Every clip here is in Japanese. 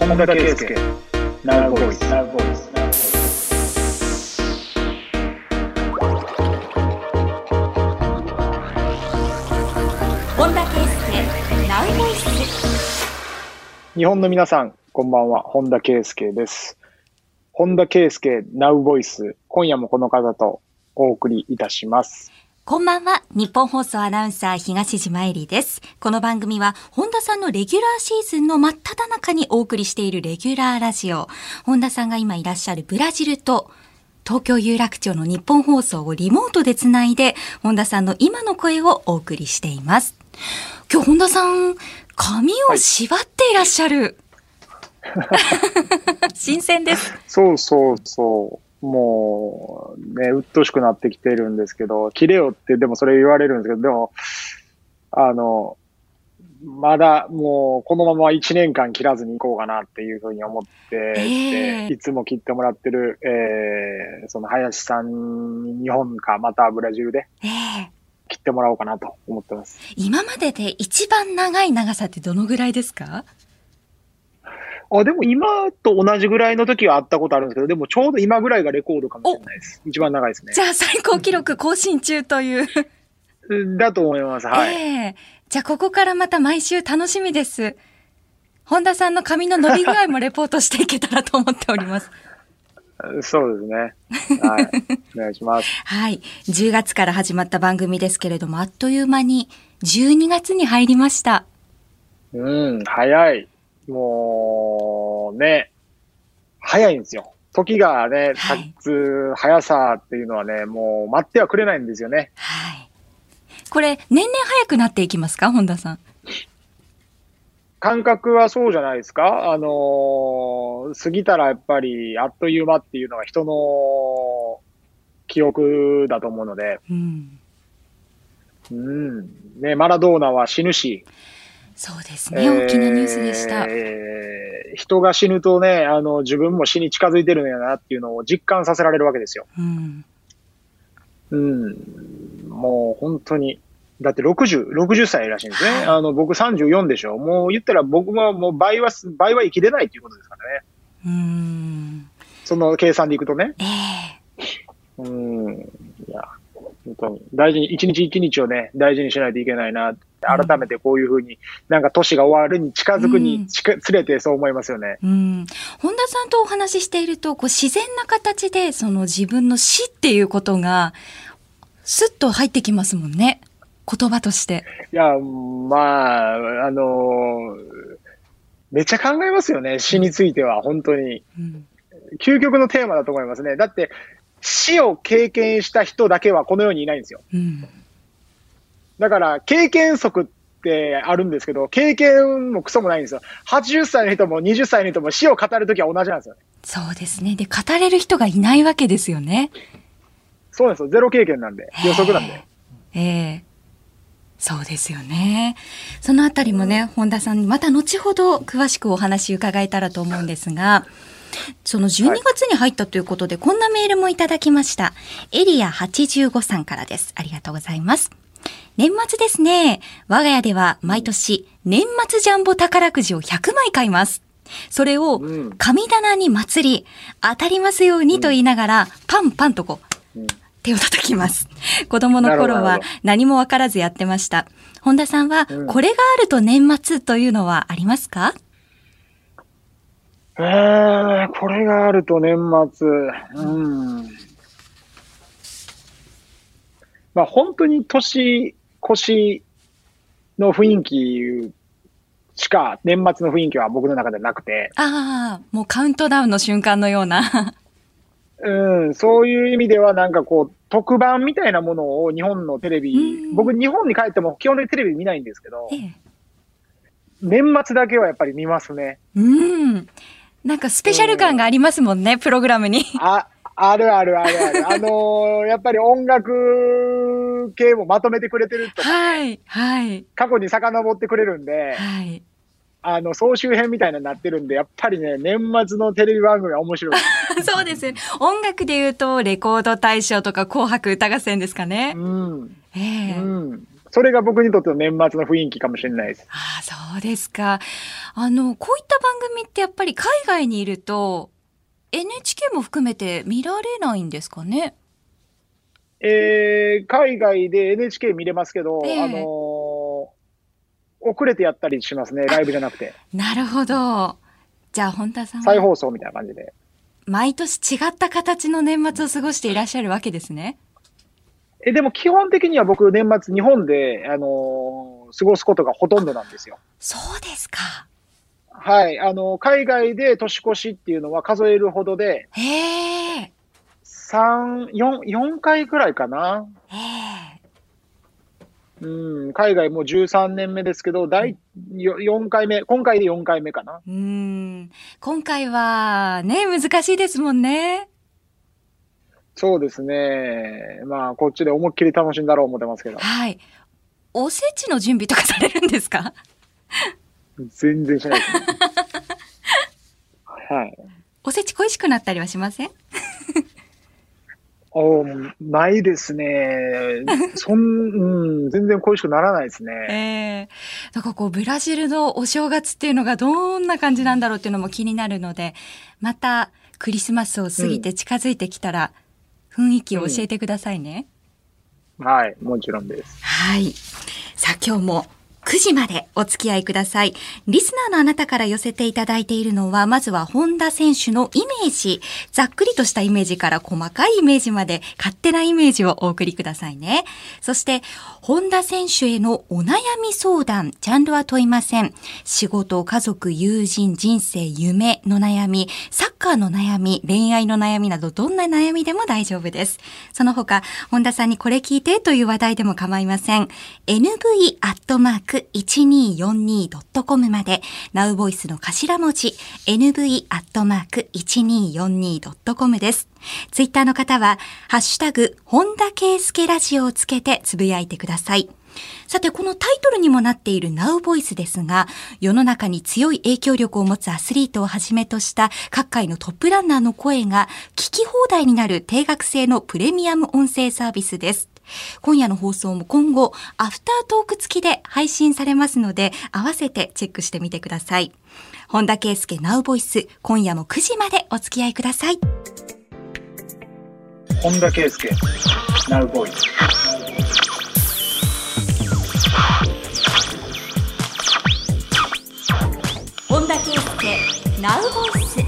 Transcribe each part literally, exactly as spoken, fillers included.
本田圭佑 Now Voice。 本田圭佑 Now Voice。 日本の皆さんこんばんは、本田圭佑です。本田圭佑 Now Voice、 今夜もこの方とお送りいたします。 こんばんは、日本放送アナウンサー東島えりです。この番組は本田さんのレギュラーシーズンの真っ只中にお送りしているレギュラーラジオ。本田さんが今いらっしゃるブラジルと東京有楽町の日本放送をリモートでつないで、本田さんの今の声をお送りしています。今日本田さん、髪を縛っていらっしゃる、はい、新鮮です。 そうそうそう、もうね、うっとしくなってきてるんですけど、切れよってでもそれ言われるんですけど、でもあのまだもうこのままいちねんかん切らずにいこうかなっていうふうに思って、 えー、 いつも切ってもらってる、えー、その林さんに日本かまたブラジルで切ってもらおうかなと思ってます。 えー、今までで一番長い長さってどのぐらいですか？ あ、でも今と同じぐらいの時はあったことあるんですけど、でもちょうど今ぐらいがレコードかもしれないです。一番長いですね。 じゃあ最高記録更新中というだと思います。はい。 えー、じゃあここからまた毎週楽しみです。本田さんの髪の伸び具合もレポートしていけたらと思っております。 そうですね。はい。お願いします。 はい。じゅうがつから始まった番組ですけれども、あっという間にじゅうにがつに入りました。 うん、早い。もうね、早いんですよ。時がね、経つ速さっていうのはね、もう待ってはくれないんですよね。 はい。これ、年々早くなっていきますか、本田さん？ 感覚はそうじゃないですか。あのー、過ぎたらやっぱりあっという間っていうのが人の記憶だと思うので。 うん。 うん。ね、マラドーナは死ぬし。 そうですね、大きなニュースでした。 えー、人が死ぬとね、あの、自分も死に近づいてるんやなっていうのを実感させられるわけですよ。 うん。 うん。もう本当に。だってろくじゅう、ろくじゅっさいらしいんですね。はい、あの、僕さんじゅうよんでしょ。もう言ったら僕はもう倍は、倍は生きれないっていうことですからね。 うーん。 その計算でいくとね。 ええー。うん。いや、本当に。大事に、一日一日をね、大事にしないといけないな。改めてこういうふうに、なんか年が終わるに近づくにつれてそう思いますよね。 うん。本田さんとお話ししていると、こう自然な形で、その自分の死っていうことが、スッと入ってきますもんね。言葉として。 いや、まあ、あのー、めっちゃ考えますよね。死については、本当に。うん、究極のテーマだと思いますね。だって、死を経験した人だけはこの世にいないんですよ。うん、だから、経験則ってあるんですけど、経験もクソもないんですよ。はちじゅっさいの人もにじゅっさいの人も死を語るときは同じなんですよね。 そうですね。で、語れる人がいないわけですよね。 そうなんですよ。ゼロ経験なんで、予測なんで。 ええーそうですよね。そのあたりもね、本田さんにまた後ほど詳しくお話伺えたらと思うんですが、そのじゅうにがつに入ったということで、はい、こんなメールもいただきました。エリアはちじゅうごさんからです。ありがとうございます。年末ですね。我が家では毎年年末ジャンボ宝くじをひゃくまい買います。それを神棚に祭り、当たりますようにと言いながら、パンパンとこう、うん手を叩きます。子供の頃は何も分からずやってました。本田さんはこれがあると年末というのはありますか？ うん、えー、これがあると年末。うん。まあ本当に年越しの雰囲気しか年末の雰囲気は僕の中でなくて。 ああ、もうカウントダウンの瞬間のような。 うん、そういう意味ではなんかこう特番みたいなものを日本のテレビ、僕日本に帰っても基本的にテレビ見ないんですけど、ええ、年末だけはやっぱり見ますね。 うん。なんかスペシャル感がありますもんね、うん、プログラムに。 あ、あるあるあるある。あのー、やっぱり音楽系もまとめてくれてるとか、ね、 はい、はい。 過去に遡ってくれるんで、はい。あの、総集編みたいなになってるんで、やっぱりね、年末のテレビ番組は面白い。 そうです。音楽で言うと、レコード大賞とか紅白歌合戦ですかね。 うん。えー、うん。それが僕にとっての年末の雰囲気かもしれないです。 ああ、そうですか。 あの、こういった番組ってやっぱり海外にいると エヌエイチケー も含めて見られないんですかね。 えー、海外で エヌエイチケー 見れますけど、 ええ、 あのー遅れてやったりしますね、ライブじゃなくて。 なるほど。じゃあ本田さんは再放送みたいな感じで。 毎年違った形の年末を過ごしていらっしゃるわけですね。 え、でも基本的には僕、年末日本で、あのー過ごすことがほとんどなんですよ。 そうですか。 はい。あの、海外で年越しっていうのは数えるほどで、 へえ。 さん、よん、よんかいくらいかな。 ええ。 うん、海外もうじゅうさんねんめですけど、だい、よよんかいめ、今回でよんかいめかな。 うーん。今回はね、難しいですもんね。 そうですね。まあ、こっちで思いっきり楽しんだろう思ってますけど。 はい。おせちの準備とかされるんですか？ 全然しないですね。はい。 おせち恋しくなったりはしません？ おーないですね。そん、うん、全然恋しくならないですえね。 え。なんかこう、ブラジルのお正月っていうのがどんな感じなんだろうっていうのも気になるので、またクリスマスを過ぎて近づいてきたら、雰囲気を教えてくださいね。 はい、もちろんです。 はい。さあ今日もくじまでお付き合いください。リスナーのあなたから寄せていただいているのは、まずは本田選手のイメージ。ざっくりとしたイメージから細かいイメージまで勝手なイメージをお送りくださいね。そして、本田選手へのお悩み相談、ジャンルは問いません。仕事、家族、友人、人生、夢の悩み、サッカーの悩み、恋愛の悩みなどどんな悩みでも大丈夫です。その他、本田さんにこれ聞いてという話題でも構いません。エヌブイ アットマーク いちにーよんにー ドットコム まで、ナウボイスの頭文字、エヌブイ アットマーク いちにーよんにー ドットコム です。ツイッターの方は、ハッシュタグ、本田圭佑ラジオをつけてつぶやいてください。さて、このタイトルにもなっている ナウボイス ですが、世の中に強い影響力を持つアスリートをはじめとした各界のトップランナーの声が聞き放題になる定額制のプレミアム音声サービスです。今夜の放送も今後、アフタートーク付きで配信されますので、合わせてチェックしてみてください。本田圭佑 ナウボイス、今夜もくじまでお付き合いください。 本田圭佑、ナウボイス。 本田圭佑、ナウボイス。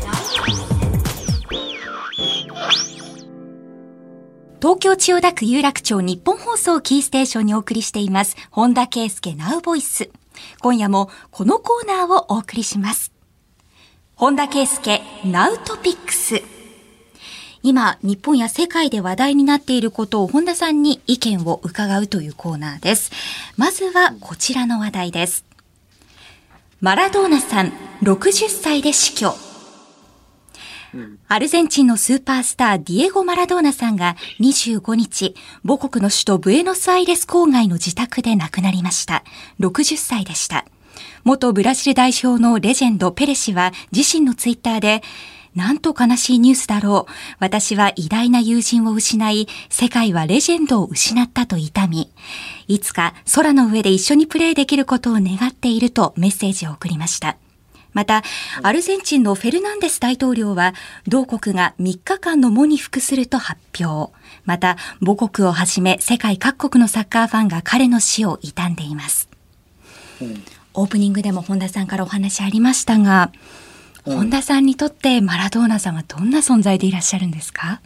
東京千代田区有楽町日本放送キーステーションにお送りしています。本田圭佑ナウボイス。今夜もこのコーナーをお送りします。本田圭佑ナウトピックス。今、日本や世界で話題になっていることを本田さんに意見を伺うというコーナーです。まずはこちらの話題です。マラドーナさん、ろくじゅっさいで死去。アルゼンチンのスーパースターディエゴ・マラドーナさんがにじゅうごにち、母国の首都ブエノスアイレス郊外の自宅で亡くなりました。ろくじゅっさいでした。元ブラジル代表のレジェンド・ペレ氏は自身のツイッターで、なんと悲しいニュースだろう。私は偉大な友人を失い、世界はレジェンドを失ったと痛み、いつか空の上で一緒にプレーできることを願っているとメッセージを送りました。また、アルゼンチンのフェルナンデス大統領は、同国がみっかかんの喪に服すると発表。また、母国をはじめ世界各国のサッカーファンが彼の死を悼んでいます。うん、オープニングでも本田さんからお話ありましたが、うん、本田さんにとってマラドーナさんはどんな存在でいらっしゃるんですか？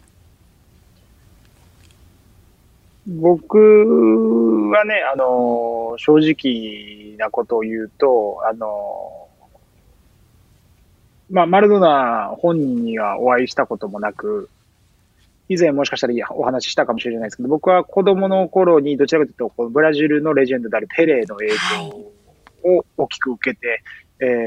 僕はね、あの、正直なことを言うと、あの、まあ、マラドーナ本人にはお会いしたこともなく、以前もしかしたらお話ししたかもしれないですけど、僕は子供の頃にどちらかというと、このブラジルのレジェンドであるペレーの影響を大きく受けて、はい、え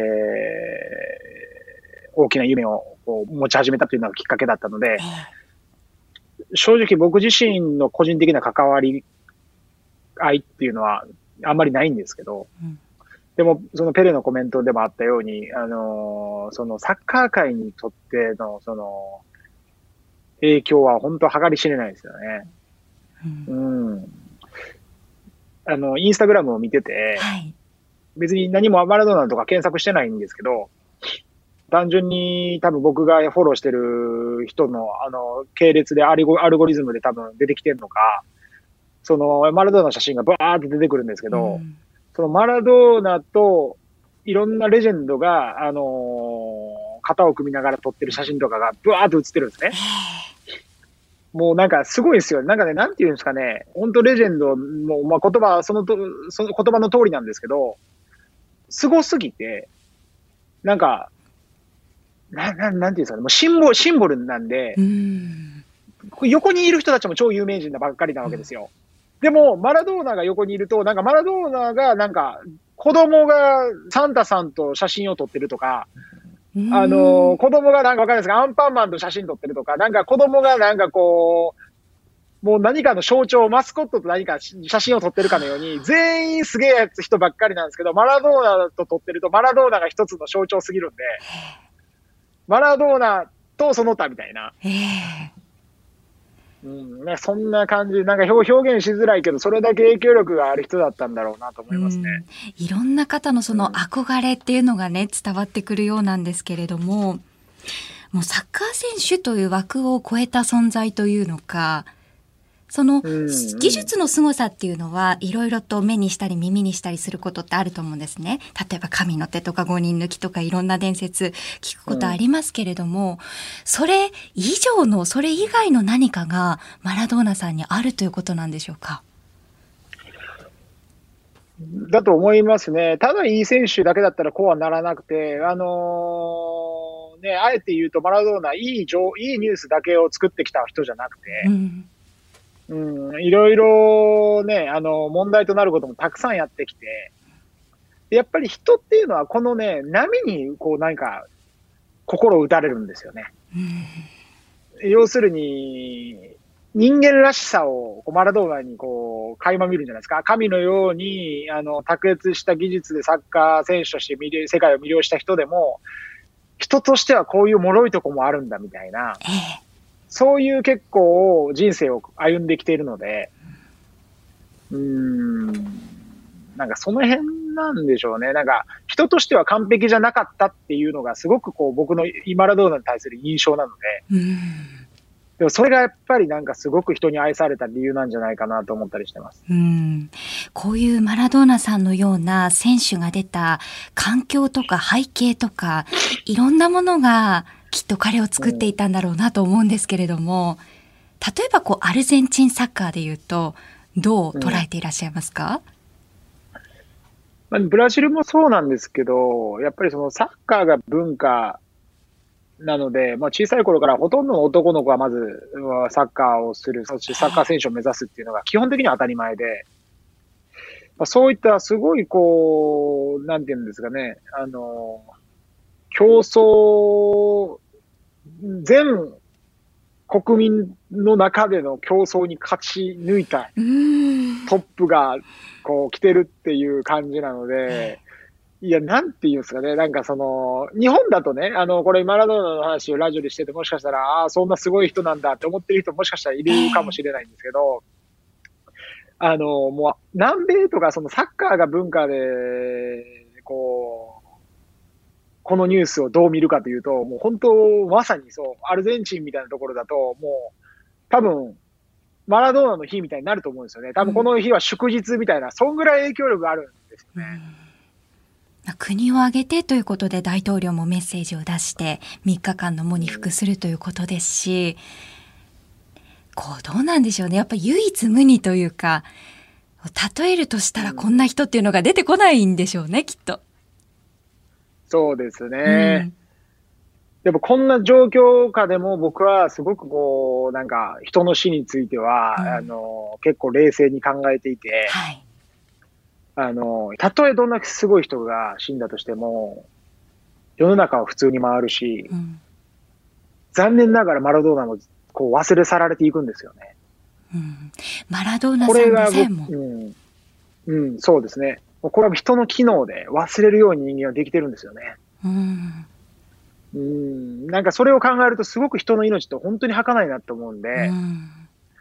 ー、大きな夢を持ち始めたというのがきっかけだったので、正直僕自身の個人的な関わり合いっていうのはあんまりないんですけど、うんでも、そのペレのコメントでもあったように、あのー、そのサッカー界にとっての、その、影響は本当計り知れないですよね。うん。うん、あの、インスタグラムを見てて、はい、 別に何もマラドーナとか検索してないんですけど、単純に多分僕がフォローしてる人のあの系列でアルゴ、アルゴリズムで多分出てきてるのか、そのマラドーナの写真がバーって出てくるんですけど、うん、そのマラドーナといろんなレジェンドが、あのー、肩を組みながら撮ってる写真とかがブワーって写ってるんですね。もうなんかすごいですよ。なんかね、なんていうんですかね、本当レジェンドの、まあ、言葉、そのと、その言葉の通りなんですけど、すごすぎて、なんか、な、ななんていうんですかね、もうシンボル、シンボルなんで、ん横にいる人たちも超有名人ばっかりなわけですよ。うん、でも、マラドーナが横にいると、なんかマラドーナが、なんか、子供がサンタさんと写真を撮ってるとか、あの、子供がなんかわかんないですが、アンパンマンと写真撮ってるとか、なんか子供がなんかこう、もう何かの象徴、マスコットと何か写真を撮ってるかのように、全員すげえやつ人ばっかりなんですけど、マラドーナと撮ってると、マラドーナが一つの象徴すぎるんで、マラドーナとその他みたいな。うん、ね、そんな感じ、なんか表現しづらいけど、それだけ影響力がある人だったんだろうなと思いますね。 うん、いろんな方のその憧れっていうのがね、伝わってくるようなんですけれども、もうサッカー選手という枠を超えた存在というのか、その技術の凄さっていうのはいろいろと目にしたり耳にしたりすることってあると思うんですね。例えば神の手とか五人抜きとかいろんな伝説聞くことありますけれども、うん、それ以上のそれ以外の何かがマラドーナさんにあるということなんでしょうか。 だと思いますね。ただいい選手だけだったらこうはならなくて、あのー、ね、あえて言うとマラドーナいい情、いいニュースだけを作ってきた人じゃなくて、うんうん、いろいろね、あの、問題となることもたくさんやってきて、やっぱり人っていうのはこのね、波にこう何か心を打たれるんですよね。うん、要するに、人間らしさをマラドーナにこう、垣間見るんじゃないですか。神のように、あの、卓越した技術でサッカー選手として魅了世界を魅了した人でも、人としてはこういう脆いとこもあるんだみたいな。ええ、そういう結構人生を歩んできているので、うーん、なんかその辺なんでしょうね。なんか人としては完璧じゃなかったっていうのがすごくこう僕のマラドーナに対する印象なので、うん、でもそれがやっぱりなんかすごく人に愛された理由なんじゃないかなと思ったりしてます。 うん、こういうマラドーナさんのような選手が出た環境とか背景とかいろんなものがきっと彼を作っていたんだろうなと思うんですけれども、例えばこうアルゼンチンサッカーでいうとどう捉えていらっしゃいますか？ うん、ブラジルもそうなんですけど、やっぱりそのサッカーが文化なので、まあ、小さい頃からほとんどの男の子はまずサッカーをする、そしてサッカー選手を目指すっていうのが基本的には当たり前で、まあ、そういったすごいこう、なんていうんですかね、あの、競争、全国民の中での競争に勝ち抜いたトップがこう来てるっていう感じなので、いや、なんて言うんですかね、なんかその、日本だとね、あの、これマラドーナの話をラジオでしてて、もしかしたら、ああ、そんなすごい人なんだって思ってる人もしかしたらいるかもしれないんですけど、あの、もう、南米とかそのサッカーが文化で、こう、このニュースをどう見るかというと、もう本当、まさにそう、アルゼンチンみたいなところだと、もう、多分、マラドーナの日みたいになると思うんですよね。多分この日は祝日みたいな、そんぐらい影響力があるんですよね。 うん、国を挙げてということで大統領もメッセージを出してみっかかんの喪に服するということですし、こうどうなんでしょうね。やっぱり唯一無二というか、例えるとしたらこんな人っていうのが出てこないんでしょうね、きっと。 そうですね。うん、でもこんな状況下でも僕はすごくこう、なんか人の死については、うん、あの、結構冷静に考えていて、はい、あの、たとえどんなすごい人が死んだとしても、世の中は普通に回るし、うん、残念ながらマラドーナもこう忘れ去られていくんですよね。 うん、マラドーナさんのせいも。 うん、うん、そうですね。これは人の機能で忘れるように人間はできてるんですよね。うん、うん、なんかそれを考えるとすごく人の命って本当に儚いなと思うんで、うん、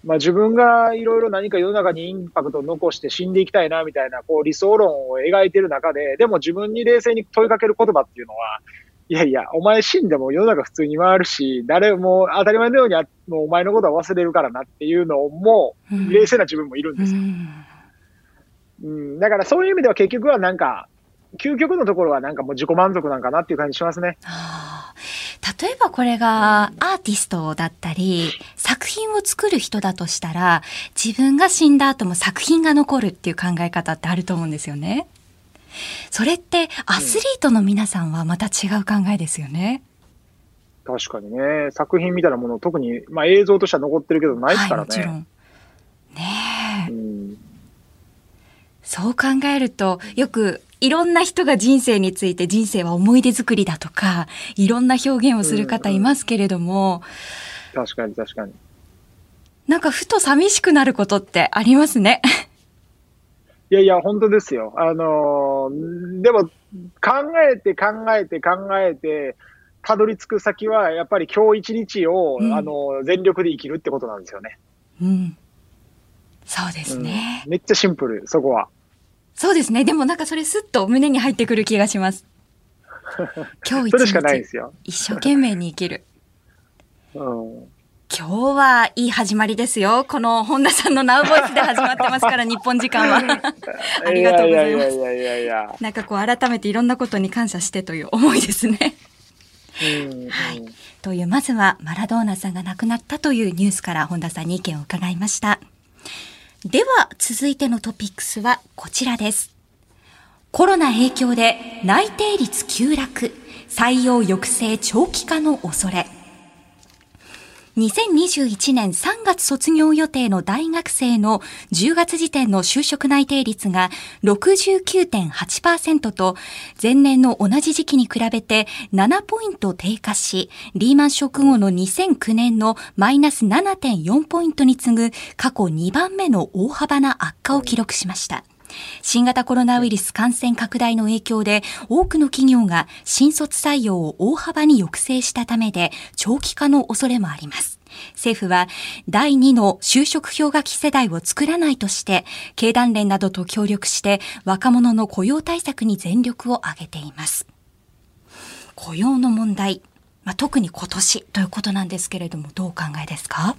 まあ自分がいろいろ何か世の中にインパクトを残して死んでいきたいなみたいなこう理想論を描いてる中で、でも自分に冷静に問いかける言葉っていうのは、いやいや、お前死んでも世の中普通に回るし、誰も当たり前のようにあもうお前のことは忘れるからなっていうのも、冷静な自分もいるんですよ。うん、だからそういう意味では結局はなんか、究極のところはなんかもう自己満足なんかなっていう感じしますね。 はあ、例えばこれがアーティストだったり、作品を作る人だとしたら、自分が死んだ後も作品が残るっていう考え方ってあると思うんですよね。それってアスリートの皆さんはまた違う考えですよね。 うん、確かにね。作品みたいなもの特に、まあ映像としては残ってるけどないですからね。はい、もちろん。 ねえ。 うんそう考えると、よくいろんな人が人生について人生は思い出作りだとか、いろんな表現をする方いますけれども、 うんうん、確かに確かに。 なんかふと寂しくなることってありますね。 いやいや、本当ですよ。あのー、でも考えて考えて考えて、たどり着く先はやっぱり今日一日を、うん、あの全力で生きるってことなんですよね。 うん。そうですね、 うん。めっちゃシンプル、そこは。 そうですね。でもなんかそれスッと胸に入ってくる気がします。今日一日それしかないですよ。 一生懸命に生きる。 うん、 今日はいい始まりですよ。この本田さんのナウボイスで始まってますから、日本時間は。ありがとうございます。 いやいやいやいやいや。 なんかこう改めていろんなことに感謝してという思いですね。 うんうん、 はい。という、まずはマラドーナさんが亡くなったというニュースから本田さんに意見を伺いました。では続いてのトピックスはこちらです。コロナ影響で内定率急落、採用抑制長期化の恐れ。にせんにじゅういちねんさんがつ卒業予定の大学生のじゅうがつ時点の就職内定率が ろくじゅうきゅうてんはちパーセント と前年の同じ時期に比べてななポイント低下し、リーマンショック後のにせんきゅうねんのマイナス ななてんよん ポイントに次ぐ過去にばんめの大幅な悪化を記録しました。新型コロナウイルス感染拡大の影響で多くの企業が新卒採用を大幅に抑制したためで長期化の恐れもあります。政府はだいにの就職氷河期世代を作らないとして経団連などと協力して若者の雇用対策に全力を挙げています。雇用の問題、まあ、特に今年ということなんですけれども、どうお考えですか？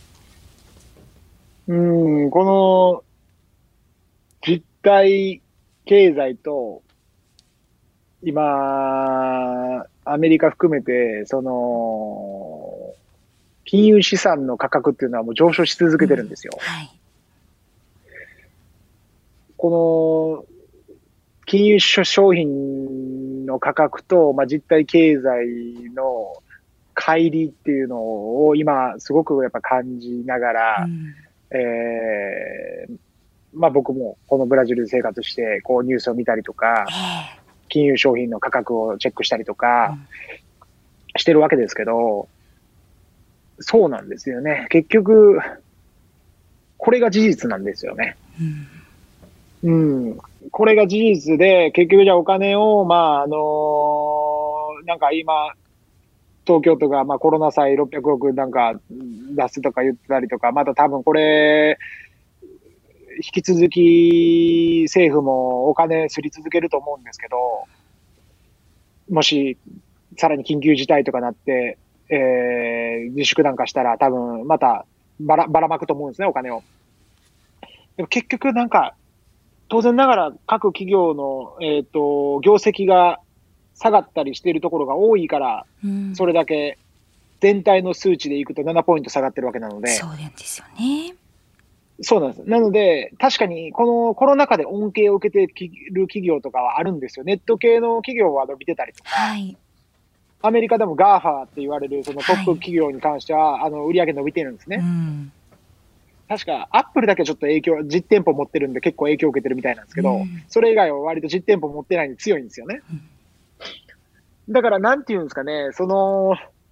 うーん、この実体経済と、今、アメリカ含めて、その、金融資産の価格っていうのはもう上昇し続けてるんですよ。うん、はい、この、金融商品の価格と、まあ、実体経済の乖離っていうのを今すごくやっぱ感じながら、うん、えーまあ僕もこのブラジルで生活して、こうニュースを見たりとか、金融商品の価格をチェックしたりとか、してるわけですけど、そうなんですよね。結局、これが事実なんですよね。うん。うん、これが事実で、結局じゃあお金を、まああのー、なんか今、東京都がまあコロナ債ろっぴゃくおくなんか出すとか言ってたりとか、また多分これ、引き続き政府もお金すり続けると思うんですけど、もしさらに緊急事態とかなって、えー、自粛なんかしたら多分またばらばらまくと思うんですね、お金を。でも結局なんか、当然ながら各企業の、えっと、業績が下がったりしているところが多いから、うん、それだけ全体の数値でいくとななポイント下がってるわけなので。 そうなんですよね。 そうなんです。なので、確かに、このコロナ禍で恩恵を受けている企業とかはあるんですよ。ネット系の企業は伸びてたりとか、はい、アメリカでも ガーファー って言われるそのトップ企業に関しては、はい、あの売り上げ伸びてるんですね。うん、確か、アップルだけちょっと影響、実店舗持ってるんで結構影響を受けてるみたいなんですけど、うん、それ以外は割と実店舗持ってないんで強いんですよね。うん、だから、なんていうんですかね、その、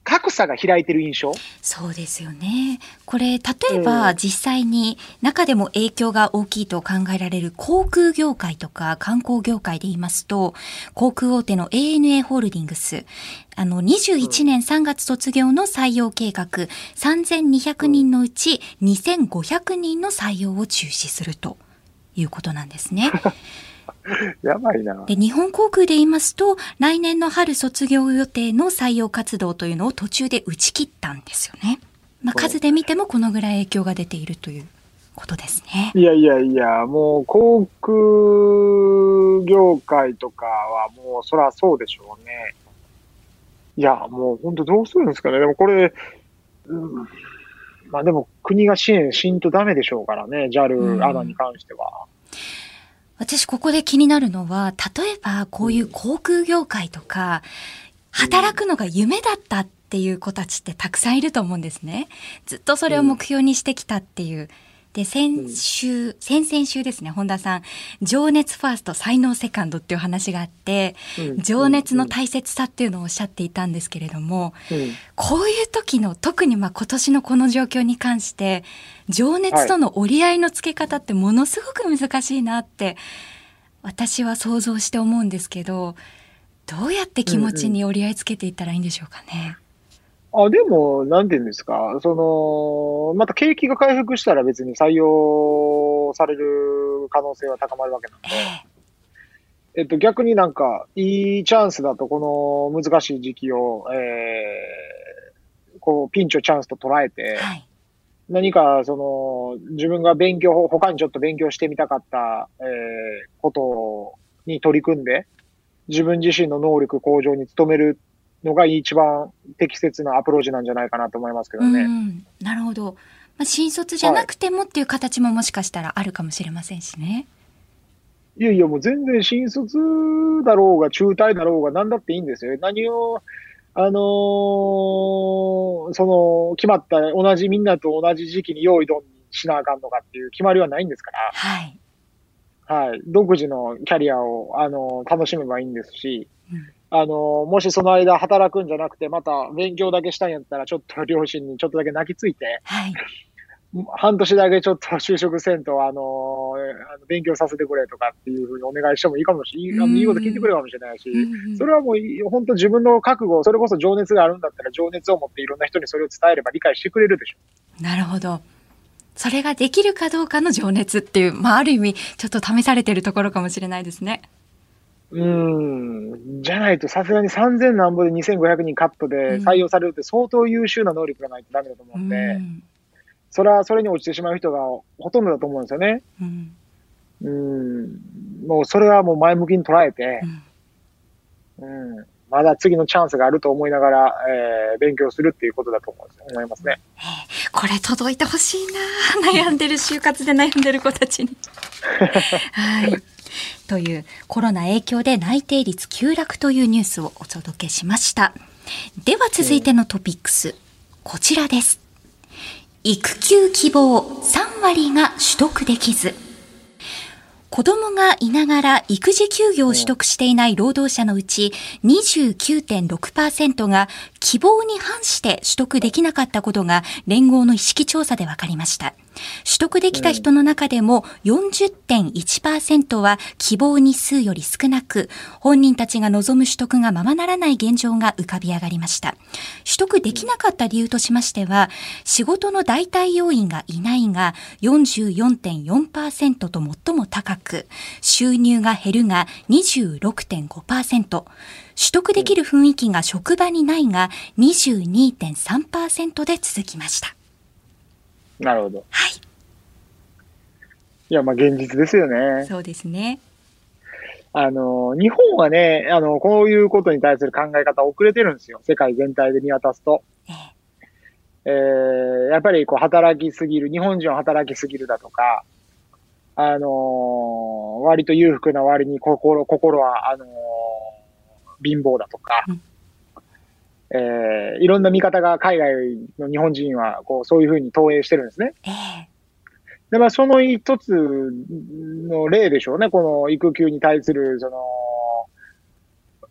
格差が開いてる印象。 そうですよね。これ例えば実際に中でも影響が大きいと考えられる航空業界とか観光業界で言いますと、航空大手の エーエヌエー ホールディングス、あのにじゅういちねんさんがつ卒業の採用計画さんぜんにひゃくにんのうちにせんごひゃくにんの採用を中止するということなんですね。 やばいな。 で、日本航空で言いますと、来年の春卒業予定の採用活動というのを途中で打ち切ったんですよね。まあ、数で見てもこのぐらい影響が出ているということですね。 いやいやいや、もう航空業界とかはもうそらそうでしょうね。いや、もう本当どうするんですかね。でもこれ、うん、まあでも国が支援しんとダメでしょうからね、ジャル、アナに関しては。 私ここで気になるのは、例えばこういう航空業界とか、働くのが夢だったっていう子たちってたくさんいると思うんですね。ずっとそれを目標にしてきたっていう。で、先週、先々週ですね、本田さん、情熱ファースト、才能セカンドっていう話があって、情熱の大切さっていうのをおっしゃっていたんですけれども、こういう時の、特にまあ今年のこの状況に関して、情熱との折り合いのつけ方ってものすごく難しいなって私は想像して思うんですけど、どうやって気持ちに折り合いつけていったらいいんでしょうかね。 うんうん、あでも、なんていうんですか、その、また景気が回復したら別に採用される可能性は高まるわけなので、えっと、逆になんか、いいチャンスだと、この難しい時期を、えー、こう、ピンチをチャンスと捉えて、はい、何か、その、自分が勉強、他にちょっと勉強してみたかった、えー、ことに取り組んで、自分自身の能力向上に努めるのが一番適切なアプローチなんじゃないかなと思いますけどね。 うん、なるほど。まあ、新卒じゃなくてもっていう形ももしかしたらあるかもしれませんしね。 はい、いやいや、もう全然新卒だろうが、中退だろうが、何だっていいんですよ。何を、あのー、その、決まった、同じ、みんなと同じ時期に用意どんにしなあかんのかっていう決まりはないんですから。 はい。 はい。独自のキャリアを、あのー、楽しめばいいんですし、うん、あのー、もしその間働くんじゃなくて、また勉強だけしたんやったら、ちょっと両親にちょっとだけ泣きついて、 はい。 半年だけちょっと就職せんと、あのー、勉強させてくれとかっていうふうにお願いしてもいいかもしれない。いいこと聞いてくれるかもしれないし、うんうん、それはもう本当自分の覚悟、それこそ情熱があるんだったら情熱を持っていろんな人にそれを伝えれば理解してくれるでしょう。なるほど。それができるかどうかの情熱っていう、まあある意味ちょっと試されているところかもしれないですね。 うーん。じゃないとさすがにさんぜんなんぼでにせんごひゃくにんカットで採用されるって相当優秀な能力がないとダメだと思うんで、うんそれはそれに落ちてしまう人がほとんどだと思うんですよね。うん。うんもうそれはもう前向きに捉えて、うん、うん、まだ次のチャンスがあると思いながら、えー、勉強するっていうことだと思うんです思いますね。 えー、これ届いてほしいな。悩んでる就活で悩んでる子たちに。はい。というコロナ影響で内定率急落というニュースをお届けしました。では続いてのトピックス、うん、こちらです。育休希望さんわりが取得できず。子供がいながら育児休業を取得していない労働者のうち にじゅうきゅうてんろくパーセント が希望に反して取得できなかったことが連合の意識調査で分かりました。取得できた人の中でも よんじゅってんいちパーセント は希望日数より少なく、本人たちが望む取得がままならない現状が浮かび上がりました。取得できなかった理由としましては、仕事の代替要員がいないが よんじゅうよんてんよんパーセント と最も高く、収入が減るが にじゅうろくてんごパーセント、取得できる雰囲気が職場にないが にじゅうにてんさんパーセント で続きました。 なるほど。 はい。 いや、まあ現実ですよね。 そうですね。 あの、日本はね、あの、こういうことに対する考え方遅れてるんですよ。世界全体で見渡すと。えー、えー、やっぱりこう働きすぎる、日本人は働きすぎるだとか、あのー、割と裕福な割に心、心は、あのー、貧乏だとか、うん、えー、いろんな見方が海外の日本人はこうそういうふうに投影してるんですね。えー、で、まあ、その一つの例でしょうね。この育休に対する、その、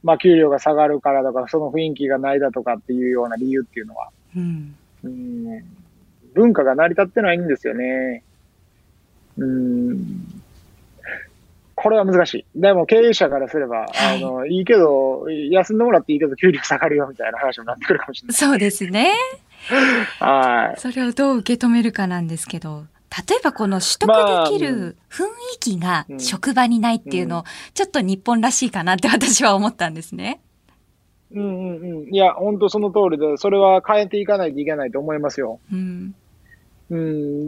まあ、給料が下がるからとか、その雰囲気がないだとかっていうような理由っていうのは、うん、うん文化が成り立ってないんですよね。うん、これは難しい。でも経営者からすれば、はい、あの、いいけど、休んでもらっていいけど、給料下がるよみたいな話になってくるかもしれない。 そうですね。 はい。 それをどう受け止めるかなんですけど、例えばこの取得できる雰囲気が職場にないっていうの、まあうん、ちょっと日本らしいかなって私は思ったんですね。 うんうんうん。いや、本当その通りで、それは変えていかないといけないと思いますよ。うん。うん、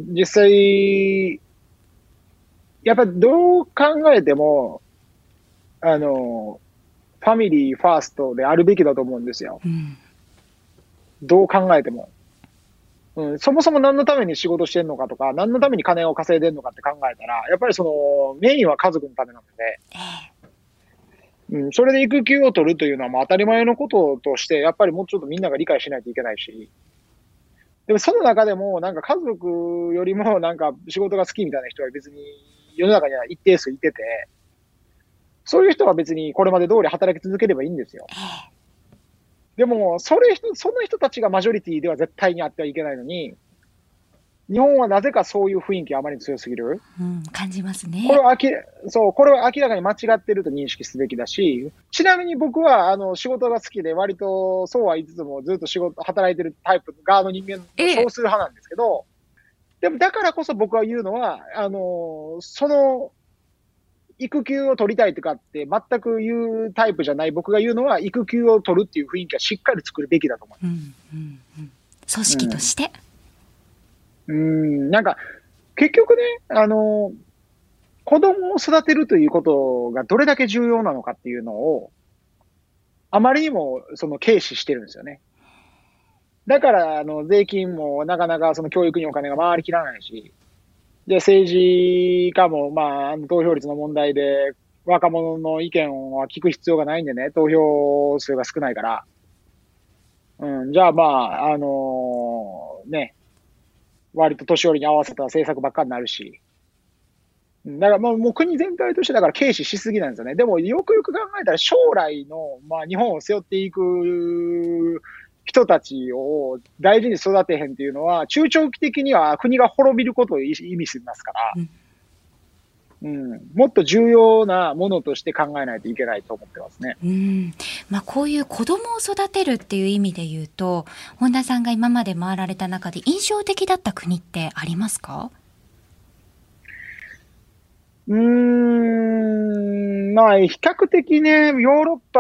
実際、やっぱりどう考えても、あの、ファミリーファーストであるべきだと思うんですよ。うん、どう考えても。うん、そもそも何のために仕事してんのかとか、何のために金を稼いでんのかって考えたら、やっぱりその、メインは家族のためなので、うん、それで育休を取るというのはもう当たり前のこととして、やっぱりもうちょっとみんなが理解しないといけないし、でもその中でも、なんか家族よりもなんか仕事が好きみたいな人は別に世の中には一定数いてて、そういう人は別にこれまで通り働き続ければいいんですよ。でも、それ、その人たちがマジョリティでは絶対にあってはいけないのに、日本はなぜかそういう雰囲気があまり強すぎる。 うん、感じますね。 これはあき、そう、これは明らかに間違ってると認識すべきだし、ちなみに僕は、あの、仕事が好きで割とそうは言いつつもずっと仕事、働いてるタイプ側の人間の少数派なんですけど、ええ、でもだからこそ僕は言うのは、あの、その、育休を取りたいとかって全く言うタイプじゃない僕が言うのは、育休を取るっていう雰囲気はしっかり作るべきだと思います。うんうんうん、組織として。 うん、うんなんか、結局ね、あの、子供を育てるということがどれだけ重要なのかっていうのを、あまりにもその軽視してるんですよね。だから、あの、税金もなかなかその教育にお金が回りきらないし、で、政治家も、まあ、投票率の問題で、若者の意見は聞く必要がないんでね、投票数が少ないから。うん、じゃあまあ、あのー、ね、割と年寄りに合わせた政策ばっかりになるし。だからもうもう国全体としてだから軽視しすぎなんですよね。でもよくよく考えたら将来の、まあ日本を背負っていく人たちを大事に育てへんっていうのは、中長期的には国が滅びることを意味しますから、うん、うん、もっと重要なものとして考えないといけないと思ってますね。 うんまあ、こういう子供を育てるっていう意味で言うと、本田さんが今まで回られた中で印象的だった国ってありますか？ うーん、まあ、比較的ね、ヨーロッパ、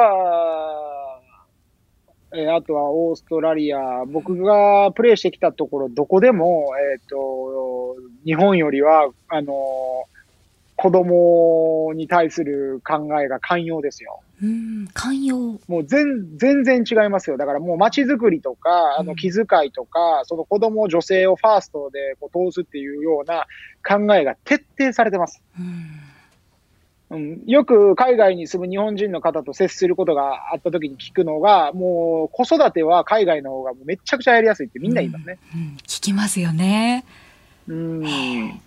えー、あとはオーストラリア、僕がプレイしてきたところ、どこでも、えっと、日本よりは、あの、子供に対する考えが寛容ですよ。 うん、寛容。 もう全、全然違いますよ。だからもう街づくりとか、あの気遣いとか、うん、その子供、女性をファーストでこう通すっていうような考えが徹底されてます。うんうん、よく海外に住む日本人の方と接することがあった時に聞くのが、もう子育ては海外の方がめちゃくちゃやりやすいってみんな言いますね。 うんうん、聞きますよね。 うん。い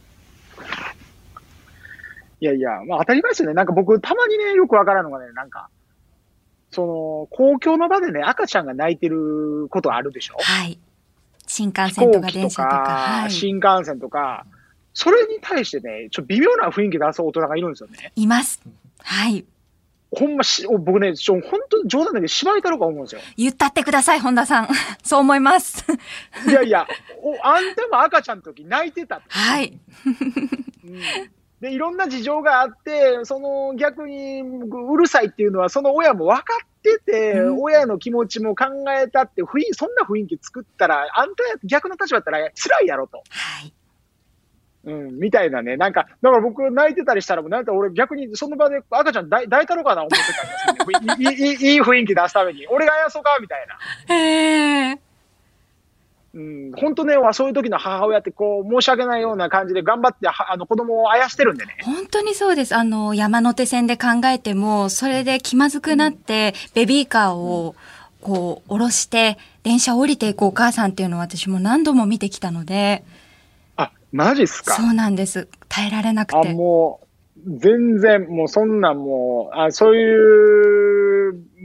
やいや、まあ当たり前ですよね。なんか僕たまにね、よくわからんのがね、なんか、その、公共の場でね、赤ちゃんが泣いてることあるでしょ？ はい。新幹線とか電車とか。 はい、新幹線とか、それに対してね、ちょっと微妙な雰囲気出す大人がいるんですよね。 います。はい。 ほんまし、僕ね、ちょ、本当に冗談だけど芝居太郎か思うんですよ。 言ったってください、本田さん。そう思います。 いやいや、おあんたも赤ちゃんの時泣いてた。 はい。 うんで、いろんな事情があって、その逆にうるさいっていうのは、その親も分かってて、うん、親の気持ちも考えたって、ふいそんな雰囲気作ったら、あんた逆の立場だったら辛いやろと。 はい。 うん、みたいなね。なんか、だから僕泣いてたりしたら、なんか俺逆にその場で赤ちゃん抱いたろうかな思ってたんですよね。いい、いい、いい雰囲気出すために。俺があやそうかみたいな。 へー。 うん、本当ね、そういう時の母親ってこう、申し訳ないような感じで頑張って、あの子供をあやしてるんでね。 本当にそうです。あの、山手線で考えても、それで気まずくなって、うん、ベビーカーを、こう、下ろして、電車降りていくお母さんっていうのを私も何度も見てきたので。 あ、マジっすか？ そうなんです。耐えられなくて。 あ、もう、全然、もうそんなんもう、あ、そういう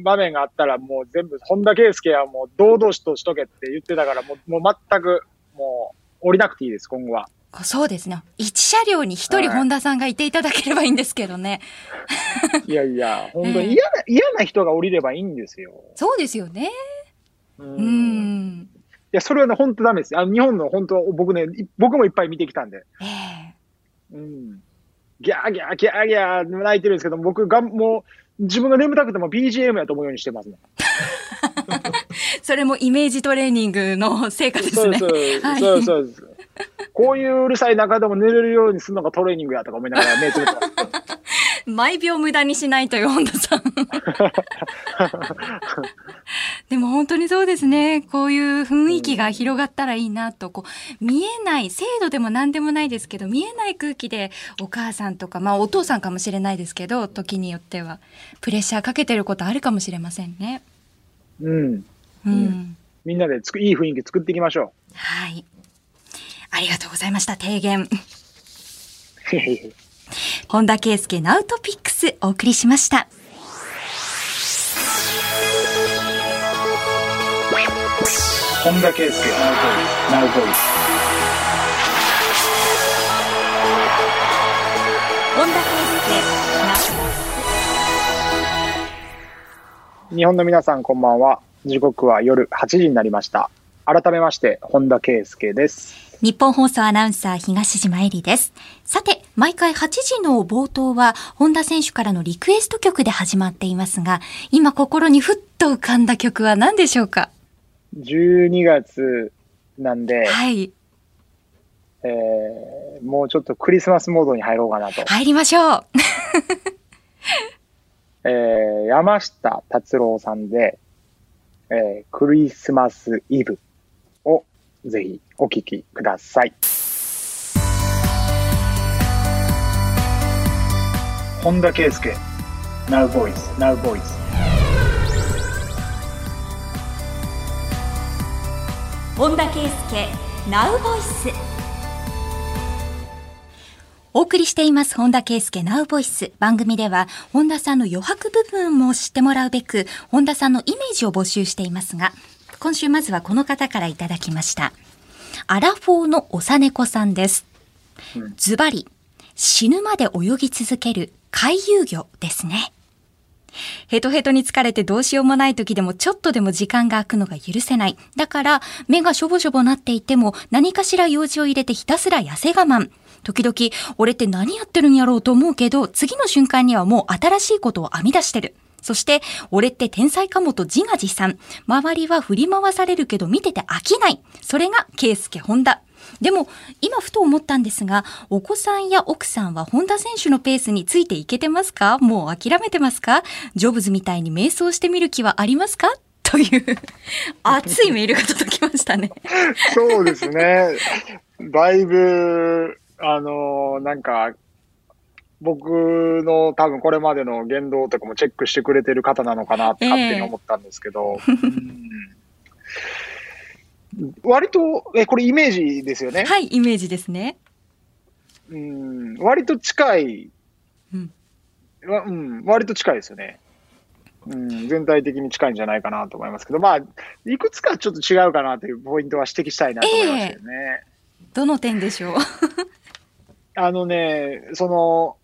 場面があったらもう全部、本田圭佑はもう堂々としとけって言ってたから、もう、もう全く、もう、降りなくていいです、今後は。 そうですね。一車両に一人本田さんがいていただければいいんですけどね。 いやいや、本当に嫌な、嫌な人が降りればいいんですよ。 そうですよね。 うーん。 いや、それはね、本当ダメです。あの、日本の本当、僕ね、い僕もいっぱい見てきたんで。 ええ。 うん。ギャーギャーギャーギャー泣いてるんですけど、僕がもう、自分が眠たくても ビージーエム やと思うようにしてますね。 それもイメージトレーニングの成果ですね。 そうそう、 はい、 そうそうそう。こういううるさい中でも寝れるようにするのがトレーニングやとか思いながら目つぶってます。 毎秒無駄にしないという本田さん。でも本当にそうですね。こういう雰囲気が広がったらいいなと、こう見えない制度でも何でもないですけど、見えない空気でお母さんとか、まあお父さんかもしれないですけど、時によってはプレッシャーかけてることあるかもしれませんね。 うん。 うん。うん、 みんなでつくいい雰囲気作っていきましょう。 はい。ありがとうございました。提言。本田圭佑ナウトピックスお送りしました。 本田圭佑ナウトピックス。ナウトピックス。 本田圭佑ナウトピックス。日本の皆さんこんばんは。時刻は夜はちじになりました。改めまして本田圭佑です。 日本放送アナウンサー東島えりです。さて、毎回はちじの冒頭は本田選手からのリクエスト曲で始まっていますが、今心にふっと浮かんだ曲は何でしょうか？ じゅうにがつなんで、 はい、 えー、もうちょっとクリスマスモードに入ろうかなと。 入りましょう。 えー、山下達郎さんで、えー、クリスマスイブをぜひお聴きください。本田圭佑 Now Voice Now Voice。 本田圭佑 Now Voice。 お送りしています本田圭佑 Now Voice。 番組では本田さんの余白部分も知ってもらうべく本田さんのイメージを募集していますが、今週まずはこの方からいただきました。アラフォーのおさねこさんです。ズバリ、死ぬまで泳ぎ続ける回遊魚ですね。ヘトヘトに疲れてどうしようもない時でもちょっとでも時間が空くのが許せない。だから目がしょぼしょぼなっていても何かしら用事を入れてひたすら痩せ我慢。時々俺って何やってるんやろうと思うけど、次の瞬間にはもう新しいことを編み出してる。そして俺って天才かもと自画自賛。周りは振り回されるけど見てて飽きない。それが圭佑本田。でも今ふと思ったんですが、お子さんや奥さんは本田選手のペースについていけてますか？もう諦めてますか？ジョブズみたいに瞑想してみる気はありますか？という熱いメールが届きましたね。 そうですね。だいぶあのー、なんか僕の多分これまでの言動とかもチェックしてくれてる方なのかなって勝手に思ったんですけど、えーうん、割とえこれイメージですよね。 はい、イメージですね。 うん、割と近い、うんうん、割と近いですよね。うん、全体的に近いんじゃないかなと思いますけど、まあいくつかちょっと違うかなというポイントは指摘したいなと思いましたよね。えー、どの点でしょう？ あのね、その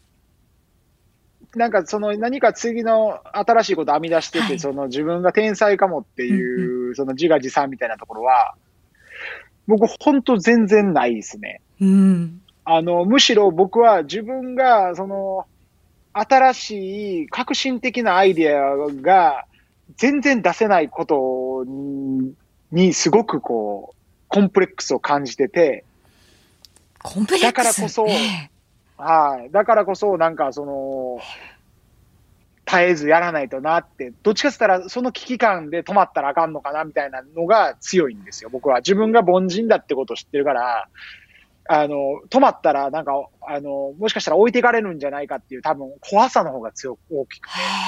なんかその何か次の新しいことを編み出してて、はい、その自分が天才かもっていう、うんうん、その自画自賛みたいなところは、僕本当全然ないですね。 うん、 あの、むしろ僕は自分がその新しい革新的なアイデアが全然出せないことにすごくこう、コンプレックスを感じてて、 コンプレックスだからこそ、えーはい。だからこそ、なんかその、絶えずやらないとなって、どっちかって言ったら、その危機感で止まったらあかんのかな、みたいなのが強いんですよ、僕は。自分が凡人だってことを知ってるから、あの、止まったら、なんか、あの、もしかしたら置いていかれるんじゃないかっていう、多分、怖さの方が強く、大きくて。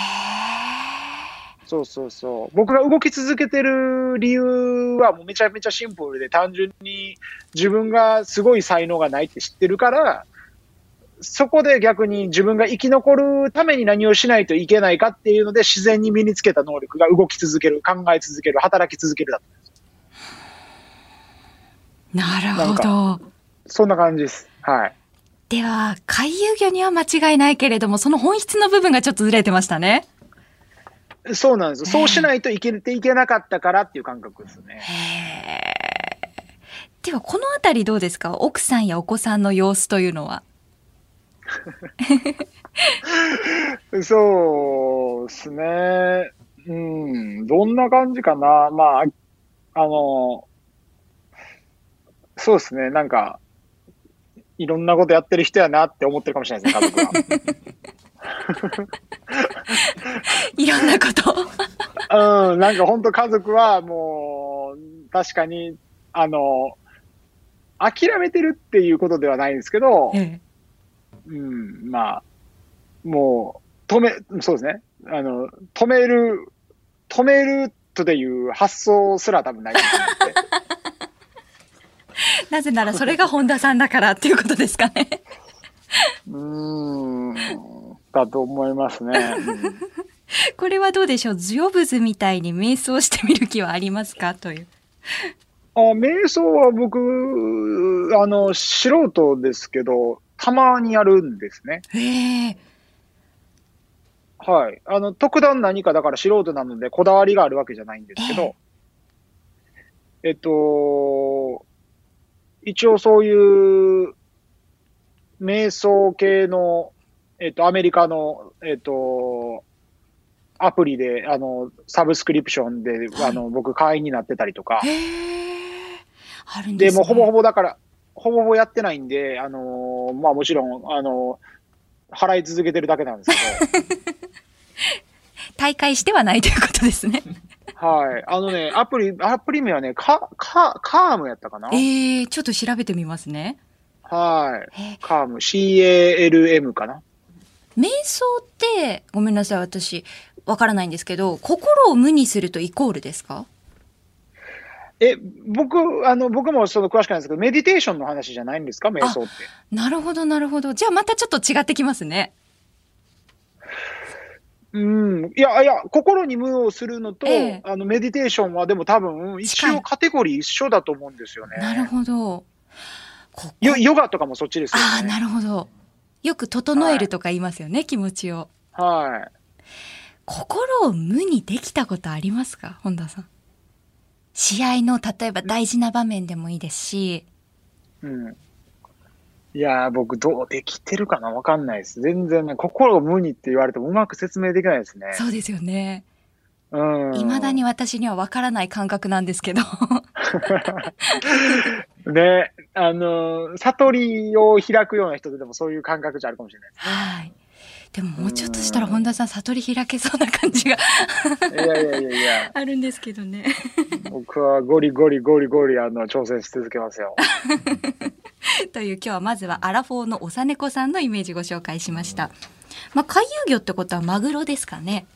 そうそうそう。僕が動き続けてる理由はもうめちゃめちゃシンプルで、単純に自分がすごい才能がないって知ってるから、 そこで逆に自分が生き残るために何をしないといけないかっていうので、自然に身につけた能力が動き続ける、考え続ける、働き続けるだと思います。なるほど。 そんな感じです。はい。 では、回遊魚には間違いないけれども、その本質の部分がちょっとずれてましたね。 そうなんです。そうしないといけていけなかったからっていう感覚ですね。 へー。では、このあたりどうですか？奥さんやお子さんの様子というのは。 そうですね。うん。どんな感じかな。まあ、あの、そうですね。なんか、いろんなことやってる人やなって思ってるかもしれないですね、家族は。 いろんなことうん、なんか本当家族はもう、確かに、あの、諦めてるっていうことではないんですけど、ええ、うん、まあ、もう、止め、そうですね。あの、止める、止めるという発想すら多分ないと思って。 なぜならそれが本田さんだからっていうことですかね。 うーん、だと思いますね。うん、 これはどうでしょう。ジョブズみたいに瞑想してみる気はありますかという。 あ、瞑想は僕、あの、素人ですけど、たまにやるんですね。 へえ。 はい。あの、特段何かだから素人なのでこだわりがあるわけじゃないんですけど、えっと、一応そういう瞑想系の、えっと、アメリカの、えっと、アプリで、あの、サブスクリプションで、はい、あの、僕会員になってたりとか。 へー。あるんで、 ですね。 もうほぼほぼだから、ほぼほぼやってないんで、あの、まあもちろん、あの、払い続けてるだけなんですけど。 大会してはないということですね。 はい。あのね、アプリ、アプリ名はね、カ、カ、カームやったかな？ ええー、ちょっと調べてみますね。 はい。カーム、シーエーエルエム かな？ 瞑想って、ごめんなさい、私、わからないんですけど、心を無にするとイコールですか？ え、僕、あの、僕もその詳しくないんですけど、メディテーションの話じゃないんですか？瞑想って。 なるほど、なるほど。じゃあまたちょっと違ってきますね。 うん。いや、いや、心に無をするのと、ええ、あの、メディテーションはでも多分、一応カテゴリー一緒だと思うんですよね。 なるほど。 ここヨガとかもそっちですよね。 ああ、なるほど。よく整えるとか言いますよね、はい、気持ちを。 はい。 心を無にできたことありますか、本田さん。試合の、例えば大事な場面でもいいですし。 うん。いやー、僕、どうできてるかなわかんないです。全然ね、心を無にって言われてもうまく説明できないですね。 そうですよね。 うん。 未だに私にはわからない感覚なんですけど。 ね、あの、悟りを開くような人ででもそういう感覚じゃあるかもしれないですね。 はい。でももうちょっとしたら本田さん悟り開けそうな感じがいやいやいやいやあるんですけどね。 僕はゴリゴリゴリゴリあの挑戦し続けますよ。 という今日はまずはアラフォーのおさねこさんのイメージご紹介しました。まあ、回遊魚ってことはマグロですかね。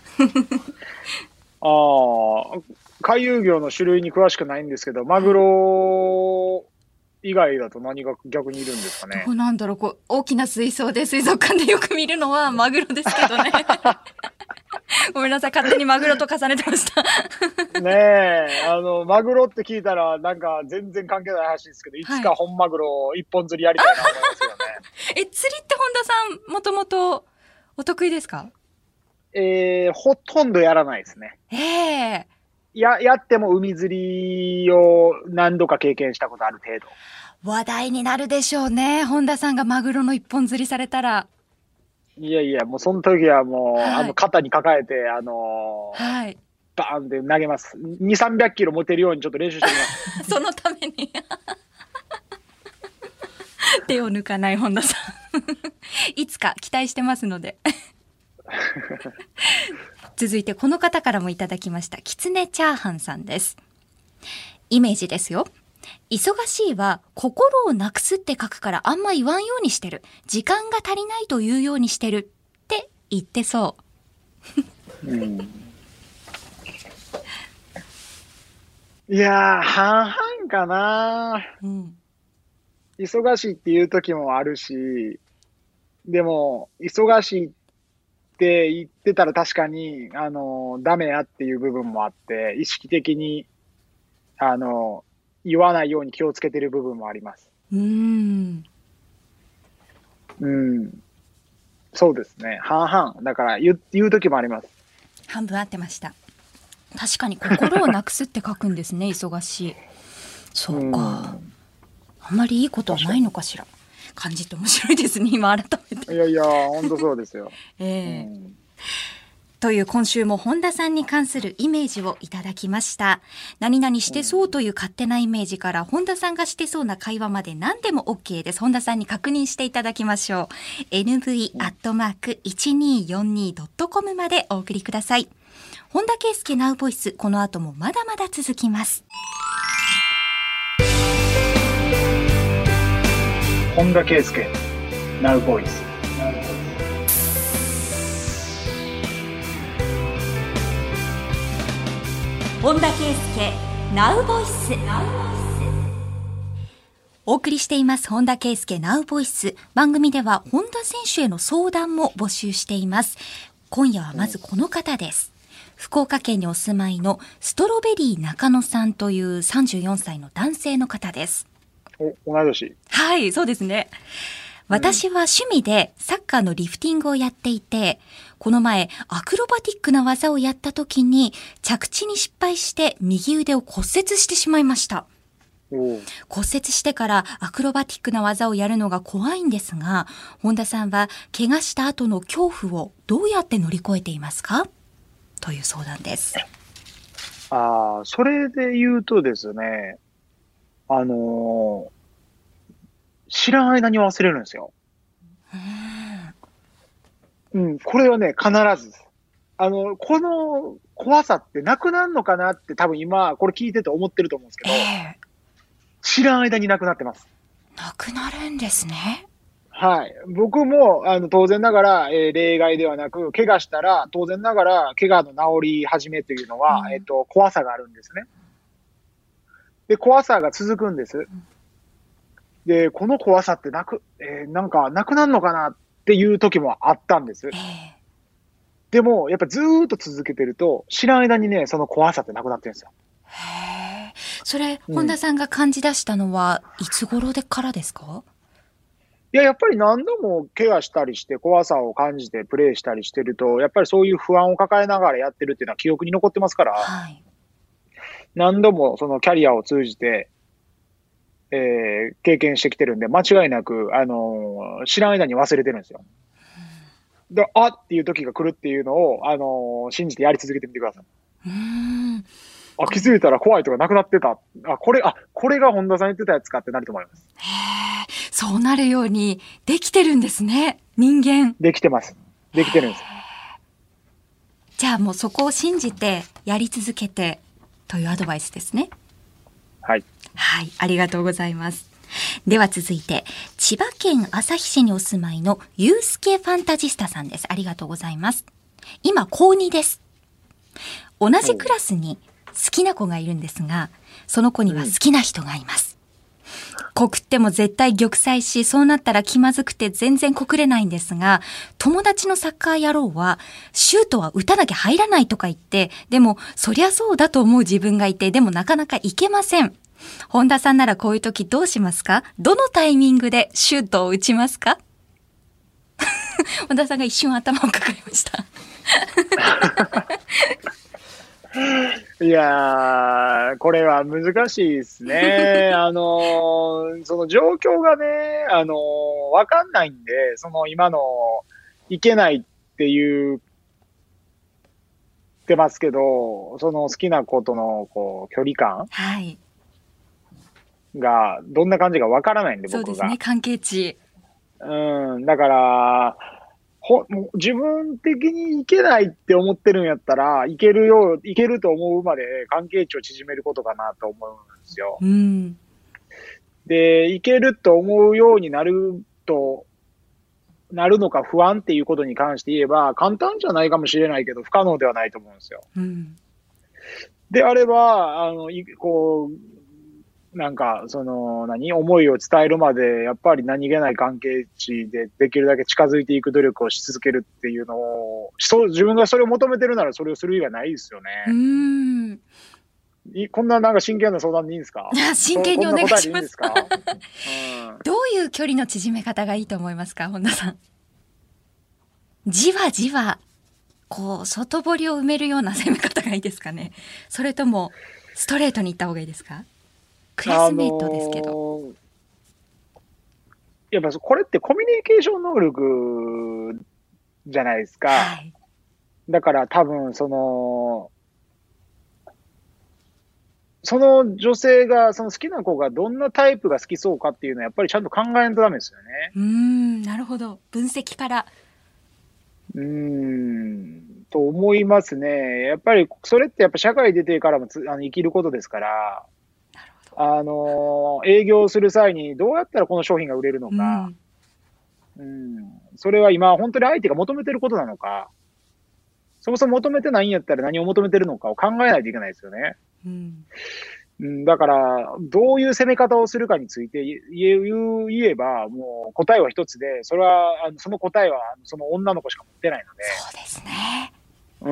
ああ、回遊魚の種類に詳しくないんですけど、マグロ以外だと何が逆にいるんですかね。 どうなんだろう、こう大きな水槽で水族館でよく見るのはマグロですけどね。ごめんなさい、勝手にマグロと重ねてました。 ねえ、あの、マグロって聞いたら、なんか全然関係ない話ですけど、いつか本マグロ一本釣りやりたいなと思いますよね。 え、釣りって本田さん、もともとお得意ですか？ えー、ほとんどやらないですね。 ええー。や、やっても海釣りを何度か経験したことある程度。 話題になるでしょうね。本田さんがマグロの一本釣りされたら。 いやいや、もうその時はもう、はい、あの、肩に抱えて、あのー、 はい。 バーンって投げます。に、さんびゃくキロ持てるようにちょっと練習してみます。 そのために。手を抜かない本田さん。いつか期待してますので。続いてこの方からもいただきました。きつねチャーハンさんです。イメージですよ。忙しいは心をなくすって書くからあんま言わんようにしてる。時間が足りないと言うようにしてるって言ってそう。うん、 いやー、半々かな、うん。忙しいっていう時もあるし、 でも、忙しいって言ってたら確かに、あの、ダメやっていう部分もあって、意識的に、あの、言わないように気をつけてる部分もあります。 うーん。 うん。そうですね。半々。だから言う、言う時もあります。 半分合ってました。確かに心をなくすって書くんですね、忙しい。そうか。あんまりいいことはないのかしら。感じて面白いですね、今改めて。 いやいや、本当そうですよ。 えーうん、 という今週も本田さんに関するイメージをいただきました。何々してそうという勝手なイメージから本田さんがしてそうな会話まで何でも OK です。本田さんに確認していただきましょう。エヌブイ アットマーク いちにーよんにー ドットコム までお送りください。本田圭佑ナウボイス、この後もまだまだ続きます。 本田圭佑ナウボイス。 本田圭佑ナウボイス。お送りしています本田圭佑ナウボイス。番組では本田選手への相談も募集しています。今夜はまずこの方です。福岡県にお住まいのストロベリー中野さんというさんじゅうよんさいの男性の方です。 お、同い年。 はい、そうですね。私は趣味でサッカーのリフティングをやっていて、この前アクロバティックな技をやった時に着地に失敗して右腕を骨折してしまいました。 お骨折してからアクロバティックな技をやるのが怖いんですが、本田さんは怪我した後の恐怖をどうやって乗り越えていますか？という相談です。 ああ、それで言うとですね、あのー、知らん間に忘れるんですよ。うん、これはね、必ずです。あの、この怖さってなくなるのかなって多分今、これ聞いてて思ってると思うんですけど、 えー、 知らん間になくなってます。 なくなるんですね。 はい。僕も、あの、当然ながら、えー例外ではなく、怪我したら、当然ながら、怪我の治り始めというのは、 うん、 えっと、怖さがあるんですね。で、怖さが続くんです。で、この怖さってなく、えーなんか、なくなるのかなっていう時もあったんです。 えーでも、やっぱずーっと続けてると、知らん間にね、その怖さってなくなってるんですよ。 へー、それ、 うん、 本田さんが感じ出したのはいつ頃でからですか？ いや、やっぱり何度も怪我したりして、怖さを感じてプレイしたりしてると、やっぱりそういう不安を抱えながらやってるっていうのは記憶に残ってますから、 はい。 何度もそのキャリアを通じて、えー、経験してきてるんで、間違いなく、あのー知らん間に忘れてるんですよ。で、あっていう時が来るっていうのを、あのー信じてやり続けてみてください。 うーん。 あ、気づいたら怖いとかなくなってた。あ、これ、あ、これが本田さん言ってたやつかってなると思います。 へー、そうなるようにできてるんですね、人間。 できてます。できてるんです。 じゃあもうそこを信じてやり続けてというアドバイスですね。 はい。 はい、ありがとうございます。では続いて、千葉県旭市にお住まいのゆうすけファンタジスタさんです。ありがとうございます。今こうにです。同じクラスに好きな子がいるんですが、その子には好きな人がいます。告っても絶対玉砕し、そうなったら気まずくて全然告れないんですが、友達のサッカー野郎は、シュートは打たなきゃ入らないとか言って、でも、そりゃそうだと思う自分がいて、でもなかなかいけません。本田さんならこういう時どうしますか？どのタイミングでシュートを打ちますか？本田さんが一瞬頭を抱えました。 いやー、これは難しいですね。あのー、その状況がね、あのー、わかんないんで、その今の、いけないって言ってますけど、その好きな子との、こう、距離感はい。 が、どんな感じかわからないんで、僕が。 そうですね、関係値。 うん、だから、ほ、もう自分的にいけないって思ってるんやったら、いけるよう、いけると思うまで関係値を縮めることかなと思うんですよ。 うん。 で、いけると思うようになると、なるのか不安っていうことに関して言えば、簡単じゃないかもしれないけど、不可能ではないと思うんですよ。 うん。 であれば、あの、いこなんか、その、何、思いを伝えるまで、やっぱり何気ない関係値でできるだけ近づいていく努力をし続けるっていうのを、そう自分がそれを求めてるならそれをする以外ないですようね。 ーん。 いこんななんか真剣な相談でいいんですか？ 真剣にお願いします。 こんな答えでいいんですか？うん、 どういう距離の縮め方がいいと思いますか、本田さん。じわじわ、こう、外堀を埋めるような攻め方がいいですかね。それとも、ストレートに行った方がいいですか？クラスメートですけど。あのー、 やっぱこれってコミュニケーション能力じゃないですか。はい、だから多分その、その女性が、その好きな子がどんなタイプが好きそうかっていうのはやっぱりちゃんと考えないとダメですよね。 うーん、なるほど。分析から。 うーん、と思いますね。やっぱりそれってやっぱ社会出てからもつあの生きることですから、あの、営業する際にどうやったらこの商品が売れるのか、うん、うん、それは今本当に相手が求めてることなのか、そもそも求めてないんやったら何を求めてるのかを考えないといけないですよね。うんうん、だから、どういう攻め方をするかについて言え、言えば、もう答えは一つで、それは、あのその答えはその女の子しか持ってないので。 そうですね。 うん。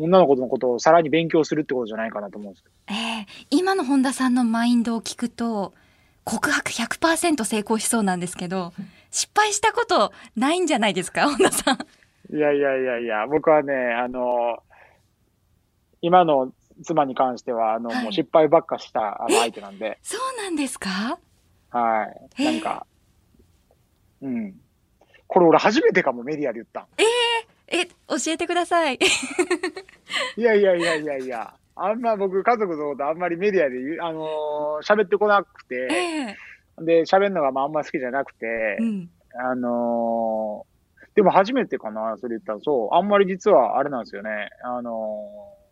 女の子のことをさらに勉強するってことじゃないかなと思うんですけど。 えー、今の本田さんのマインドを聞くと、告白 ひゃくパーセント 成功しそうなんですけど、失敗したことないんじゃないですか、本田さん。 いやいやいやいや、僕はね、あの、今の妻に関しては、あの、はい、もう失敗ばっかしたあの相手なんで。 そうなんですか？ はい。なんか、うん。これ俺初めてかも、メディアで言ったん。 えー、え、教えてください。 いやいやいやいやいや、あんま僕、家族のことあんまりメディアで言う、あのー、喋ってこなくて、えー、で、喋るのがまああんま好きじゃなくて、うん、あのー、でも初めてかな、それ言ったら、そう、あんまり実はあれなんですよね、あのー、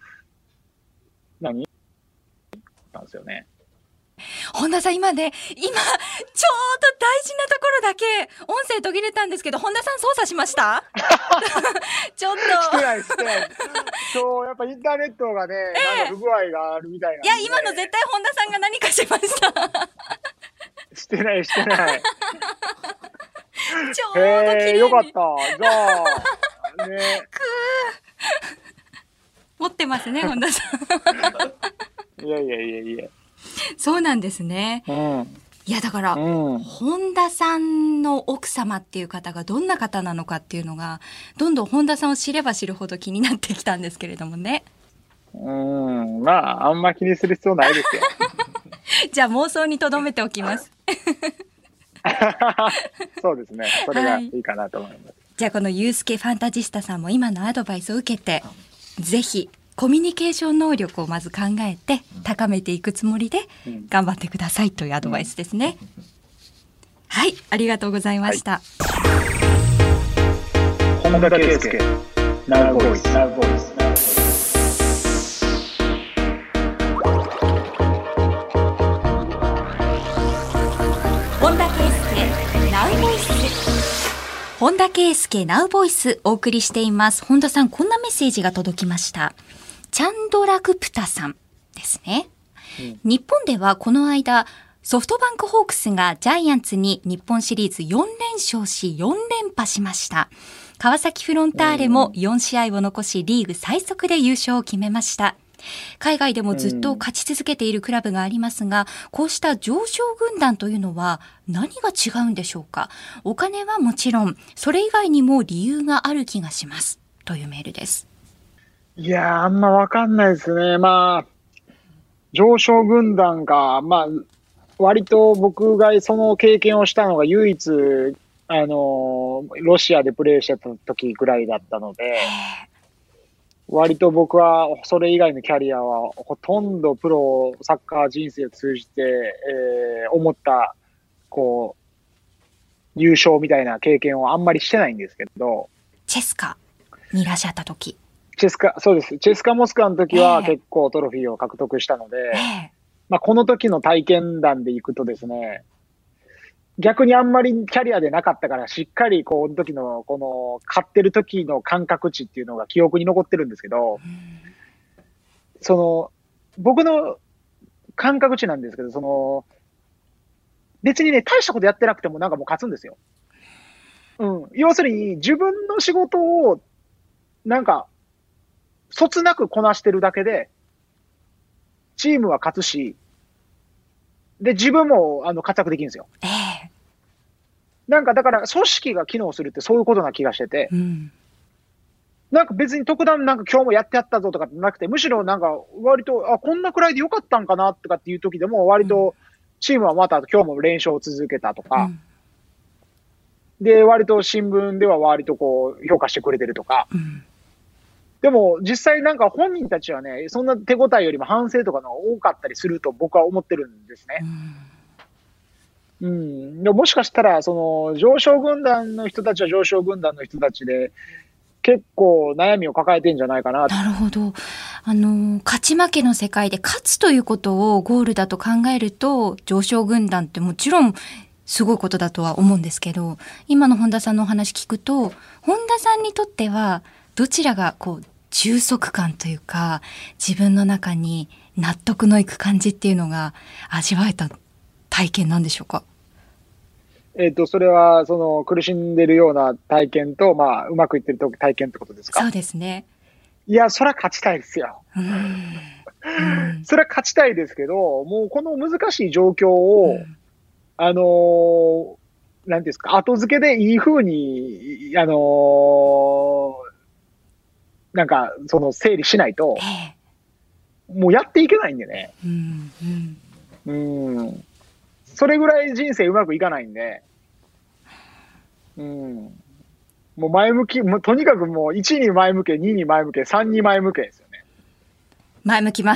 何なんですよね。 本田さん、今ね、今、ちょうど大事なところだけ、音声途切れたんですけど、本田さん操作しましたちょっと。 してない、してない。今日、やっぱインターネットがね、えー、なんか不具合があるみたいな、ね。 いや、今の絶対本田さんが何かしました。 してない、してない。 ちょうど綺麗に。 よかった。じゃあ、ね。 くー。持ってますね、本田さん。いやいやいやいや。 そうなんですね。うん、いやだから、うん、本田さんの奥様っていう方がどんな方なのかっていうのがどんどん本田さんを知れば知るほど気になってきたんですけれどもね。 うーん、まああんま気にする必要ないですよ。 じゃあ妄想に留めておきます。 そうですね。それがいいかなと思います。はい、 じゃあこのユースケファンタジスタさんも今のアドバイスを受けてぜひコミュニケーション能力をまず考えて高めていくつもりで頑張ってくださいというアドバイスですね。うん、はい、ありがとうございました。 はい、本田圭佑、Now Voice、Now Voice。 本田圭佑、Now Voice。本田圭佑、Now Voice お送りしています。本田さん、こんなメッセージが届きました。チャンドラクプタさんですね。うん、日本ではこの間、ソフトバンクホークスがジャイアンツに日本シリーズよん連勝しよん連覇しました。川崎フロンターレもよん試合を残しリーグ最速で優勝を決めました。海外でもずっと勝ち続けているクラブがありますが、こうした常勝軍団というのは何が違うんでしょうか。お金はもちろん、それ以外にも理由がある気がします。というメールです。 いやー、あんまわかんないですね。まあ、常勝軍団か。まあ、割と僕がその経験をしたのが唯一、あの、ロシアでプレーしてた時ぐらいだったので、割と僕はそれ以外のキャリアはほとんどプロサッカー人生を通じて、えー、思った、こう、優勝みたいな経験をあんまりしてないんですけど。 チェスカにいらっしゃった時。 チェスカ、そうです。チェスカモスカの時は結構トロフィーを獲得したので、えー、まあこの時の体験談でいくとですね、逆にあんまりキャリアでなかったから、しっかりこの時の、この、勝ってる時の感覚値っていうのが記憶に残ってるんですけど、その、僕の感覚値なんですけど、その、別にね、大したことやってなくてもなんかもう勝つんですよ。うん。要するに、自分の仕事を、なんか、そつなくこなしてるだけで、チームは勝つし、で、自分も、あの、活躍できるんですよ。 ええ。 なんか、だから、組織が機能するってそういうことな気がしてて、 うん。 なんか別に特段なんか今日もやってやったぞとかってなくて、むしろなんか割と、あ、こんなくらいでよかったんかなとかっていう時でも、割とチームはまた今日も連勝を続けたとか、 うん。 で、割と新聞では割とこう評価してくれてるとか、 うん。 でも実際なんか本人たちはね、そんな手応えよりも反省とかの多かったりすると僕は思ってるんですね。 うん。 うん。でももしかしたら、その上昇軍団の人たちは上昇軍団の人たちで、結構悩みを抱えてんじゃないかな。 なるほど。あの、勝ち負けの世界で勝つということをゴールだと考えると、上昇軍団ってもちろんすごいことだとは思うんですけど、今の本田さんのお話聞くと、本田さんにとっては、どちらがこう、充足感というか、自分の中に納得のいく感じっていうのが味わえた体験なんでしょうか？ えっと、それは、その、苦しんでるような体験と、まあ、うまくいってる体験ってことですか？ そうですね。 いや、それは勝ちたいですよ。 うん。うん。 それは勝ちたいですけど、もうこの難しい状況を、 うん。 あのーなんていうんですか、後付けでいい風に、あのーなんか、その、整理しないと、 ええ。 もうやっていけないんでね。 うん。うん。 うん。それぐらい人生うまくいかないんで、うん。もう前向き、もうとにかくもういちに前向け、にに前向け、さんに前向けですよね。 前向きます。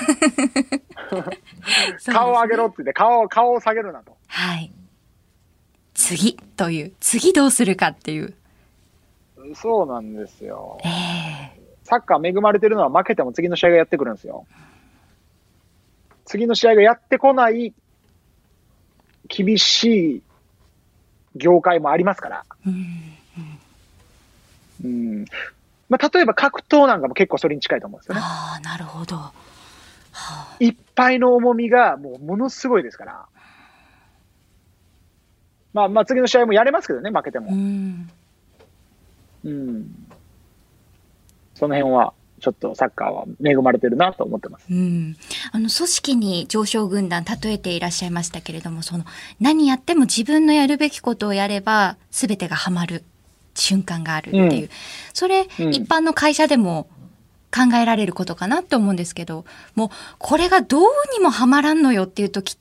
そう顔をですね。 上げろって言って、顔を、顔を下げるなと。 はい。次という、次どうするかっていう。 そうなんですよ。 ええ。 サッカー恵まれてるのは負けても次の試合がやってくるんですよ。次の試合がやってこない厳しい業界もありますから。 うん。 うん。まあ、例えば格闘なんかも結構それに近いと思うんですよね。 ああ、なるほど。はあ。 いっぱいの重みがもうものすごいですから。まあまあ次の試合もやれますけどね、負けてうも。 ん。 うん。その辺は、ちょっとサッカーは恵まれてるなと思ってます。 うん。あの、組織に上昇軍団例えていらっしゃいましたけれども、その、何やっても自分のやるべきことをやれば、すべてがハマる瞬間があるっていう。 うん、 それ、 うん、 一般の会社でも考えられることかなって思うんですけど、もう、これがどうにもハマらんのよっていう時って、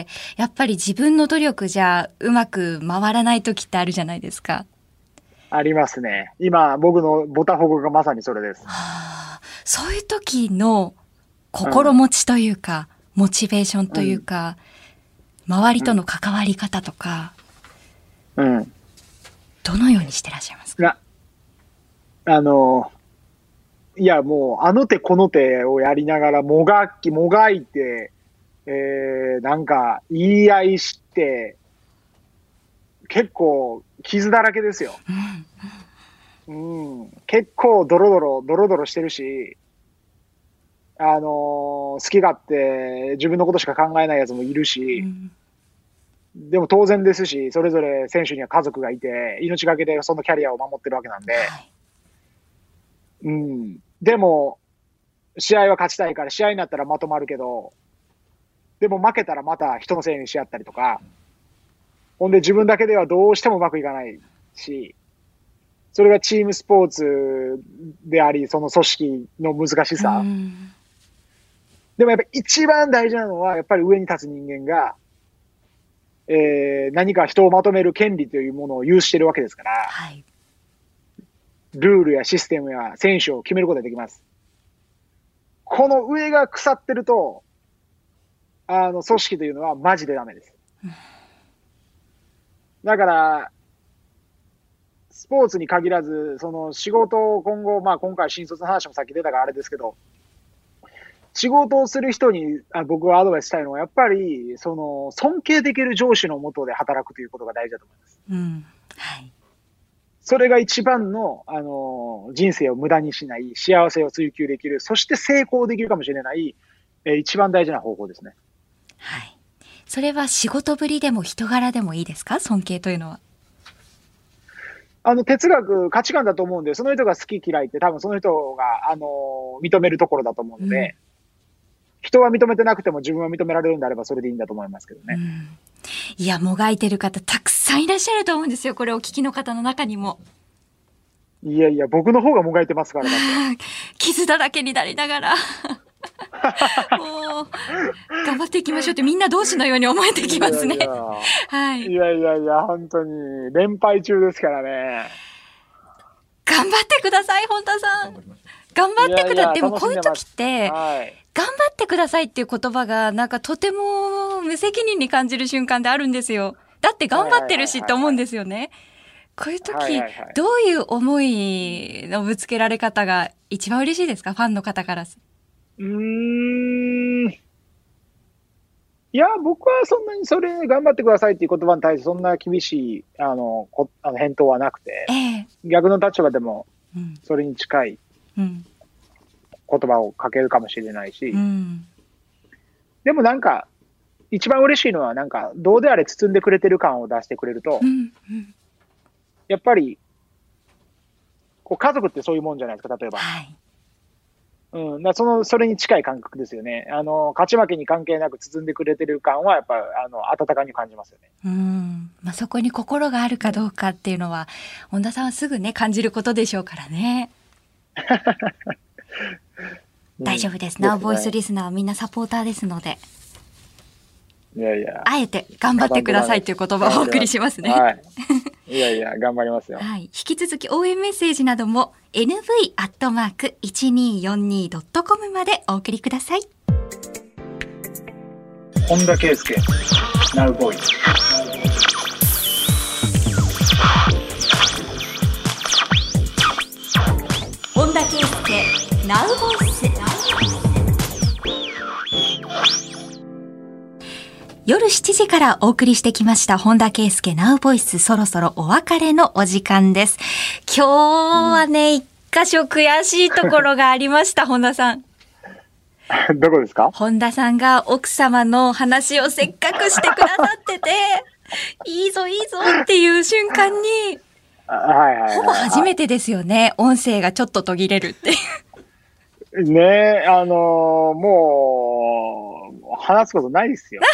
やっぱり自分の努力じゃうまく回らない時ってあるじゃないですか。 ありますね。今、僕のボタフォグがまさにそれです。 はあ、そういう時のうん、 心持ちというか、モチベーションといううん、 か、周りうん、 との関わり方とか、 うん。 どのようにしてらっしゃいますか？ な、あの、いや、もう、あの手この手をやりながら、もがき、もがいて、えー、なんか、言い合いして、結構、傷だらけですよ。うん。結構、ドロドロ、ドロドロしてるし、あのー好き勝手、自分のことしか考えないやつもいるし、 うん。 でも当然ですし、それぞれ選手には家族がいて、命がけでそのキャリアを守ってるわけなんで、 はい。 うん。でも、試合は勝ちたいから試合になったらまとまるけど、でも負けたらまた人のせいにし合ったりとか、ほんで自分だけではどうしてもうまくいかないし、それがチームスポーツであり、その組織の難しうさ。 ん。 でもやっぱ一番大事なのは、やっぱり上に立つ人間が、えー、何か人をまとめる権利というものを有しているわけですから、 はい。 ルールやシステムや選手を決めることができます。この上が腐ってると、あの、組織というのはマジでダメです。だから、スポーツに限らず、その仕事を今後、まあ今回新卒の話もさっき出たからあれですけど、仕事をする人にあ僕がアドバイスしたいのは、やっぱり、その、尊敬できる上司のもとで働くということが大事だと思います。 うん。はい。 それが一番の、あの、人生を無駄にしない、幸せを追求できる、そして成功できるかもしれない、 えー、一番大事な方法ですね。 はい。それは仕事ぶりでも人柄でもいいですか？尊敬というのは。 あの、哲学、価値観だと思うんで、その人が好き嫌いって多分その人が、あのー、認めるところだと思うので、うん、人は認めてなくても自分は認められるんであればそれでいいんだと思いますけどね。うん、 いや、もがいてる方たくさんいらっしゃると思うんですよ。これお聞きの方の中にも。 いやいや、僕の方がもがいてますからだって。 傷だらけになりながら。もう頑張っていきましょうってみんな同士のように思えてきますね。いやいや、はい、 いやいやいや、本当に連敗中ですからね。 頑張ってください、本田さん。頑張ってください。でもこういう時って、はい、頑張ってくださいっていう言葉がなんかとても無責任に感じる瞬間であるんですよ。だって頑張ってるしって思うんですよね。こういう時、はいはいはい、どういう思いのぶつけられ方が一番嬉しいですか？ファンの方から。 うーん。いや、僕はそんなにそれ頑張ってくださいっていう言葉に対してそんな厳しい、あの、こあの返答はなくて、えー、逆の立場でもそれに近い言葉をかけるかもしれないし、うん、でもなんか、一番嬉しいのはなんか、どうであれ包んでくれてる感を出してくれると、うんうん、やっぱり、こう家族ってそういうもんじゃないですか、例えば。はい、うん、だそのそれに近い感覚ですよね。あの勝ち負けに関係なく包んでくれてる感はやっぱあの温かみを感じますよね。 うん、まあ、そこに心があるかどうかっていうのは本田さんはすぐね感じることでしょうからね。うん、大丈夫です。ナウボイスリスナーはみんなサポーターですので。 いやいや。 あえて頑張ってくださいという言葉をお送りしますね。 はい。いやいや頑張りますよ。 はい。引き続き応援メッセージなども エヌブイ アットマーク いちにーよんにー ドットコム までお送りください。 本田圭佑 ナウボイス。 本田圭佑 ナウボイス。夜しちじからお送りしてきました本田圭佑ナウボイス、そろそろお別れのお時間です。今日はね、一箇所悔しいところがありました。本田さん。 どこですか？ 本田さんが奥様の話をせっかくしてくださってて、いいぞいいぞっていう瞬間に、 はいはいはい、 ほぼ初めてですよね。音声がちょっと途切れるっていう。 ねえ、あのー、もう、話すことないですよ。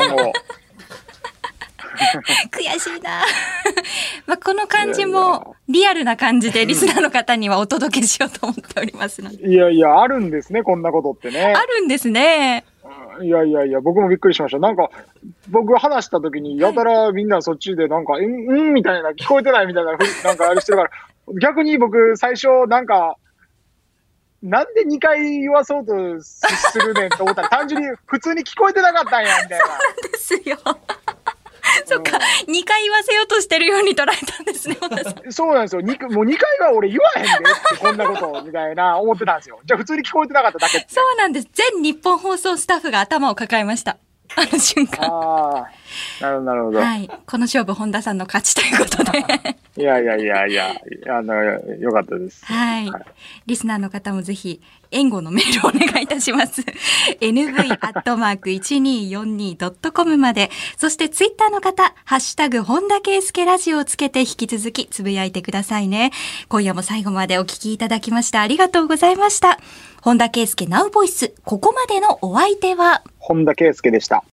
悔しいな。まあこの感じもリアルな感じでリスナーの方にはお届けしようと思っておりますので。 いやいや、あるんですね、こんなことってね。 あるんですね。 いやいやいや、僕もびっくりしました。なんか、僕話した時に、やたらみんなそっちでなんか、はい、うん、うんみたいな、聞こえてないみたいな、なんかあれしてるから、逆に僕最初なんか、なんでにかい言わそうとするねんと思ったら、単純に普通に聞こえてなかったんや、みたいな。 そうですよ。そっか、うん、にかい言わせようとしてるように捉えたんですね、 そうなんですよ。もうにかいは俺言わへんでって、こんなこと、みたいな思ってたんですよ。じゃあ普通に聞こえてなかっただけって。 そうなんです。全日本放送スタッフが頭を抱えました。あの瞬間。 ああ、なるほど、なるほど。 はい。この勝負、本田さんの勝ちということで。 いやいやいやいや、あの、よかったです。 はい。はい、リスナーの方もぜひ、援護のメールをお願いいたします。エヌブイ アットマーク いちにーよんにー ドットコム まで、そしてツイッターの方、ハッシュタグ、本田圭佑ラジオをつけて引き続きつぶやいてくださいね。今夜も最後までお聞きいただきましてありがとうございました。本田圭佑ナウボイス、ここまでのお相手は、 本田圭佑でした。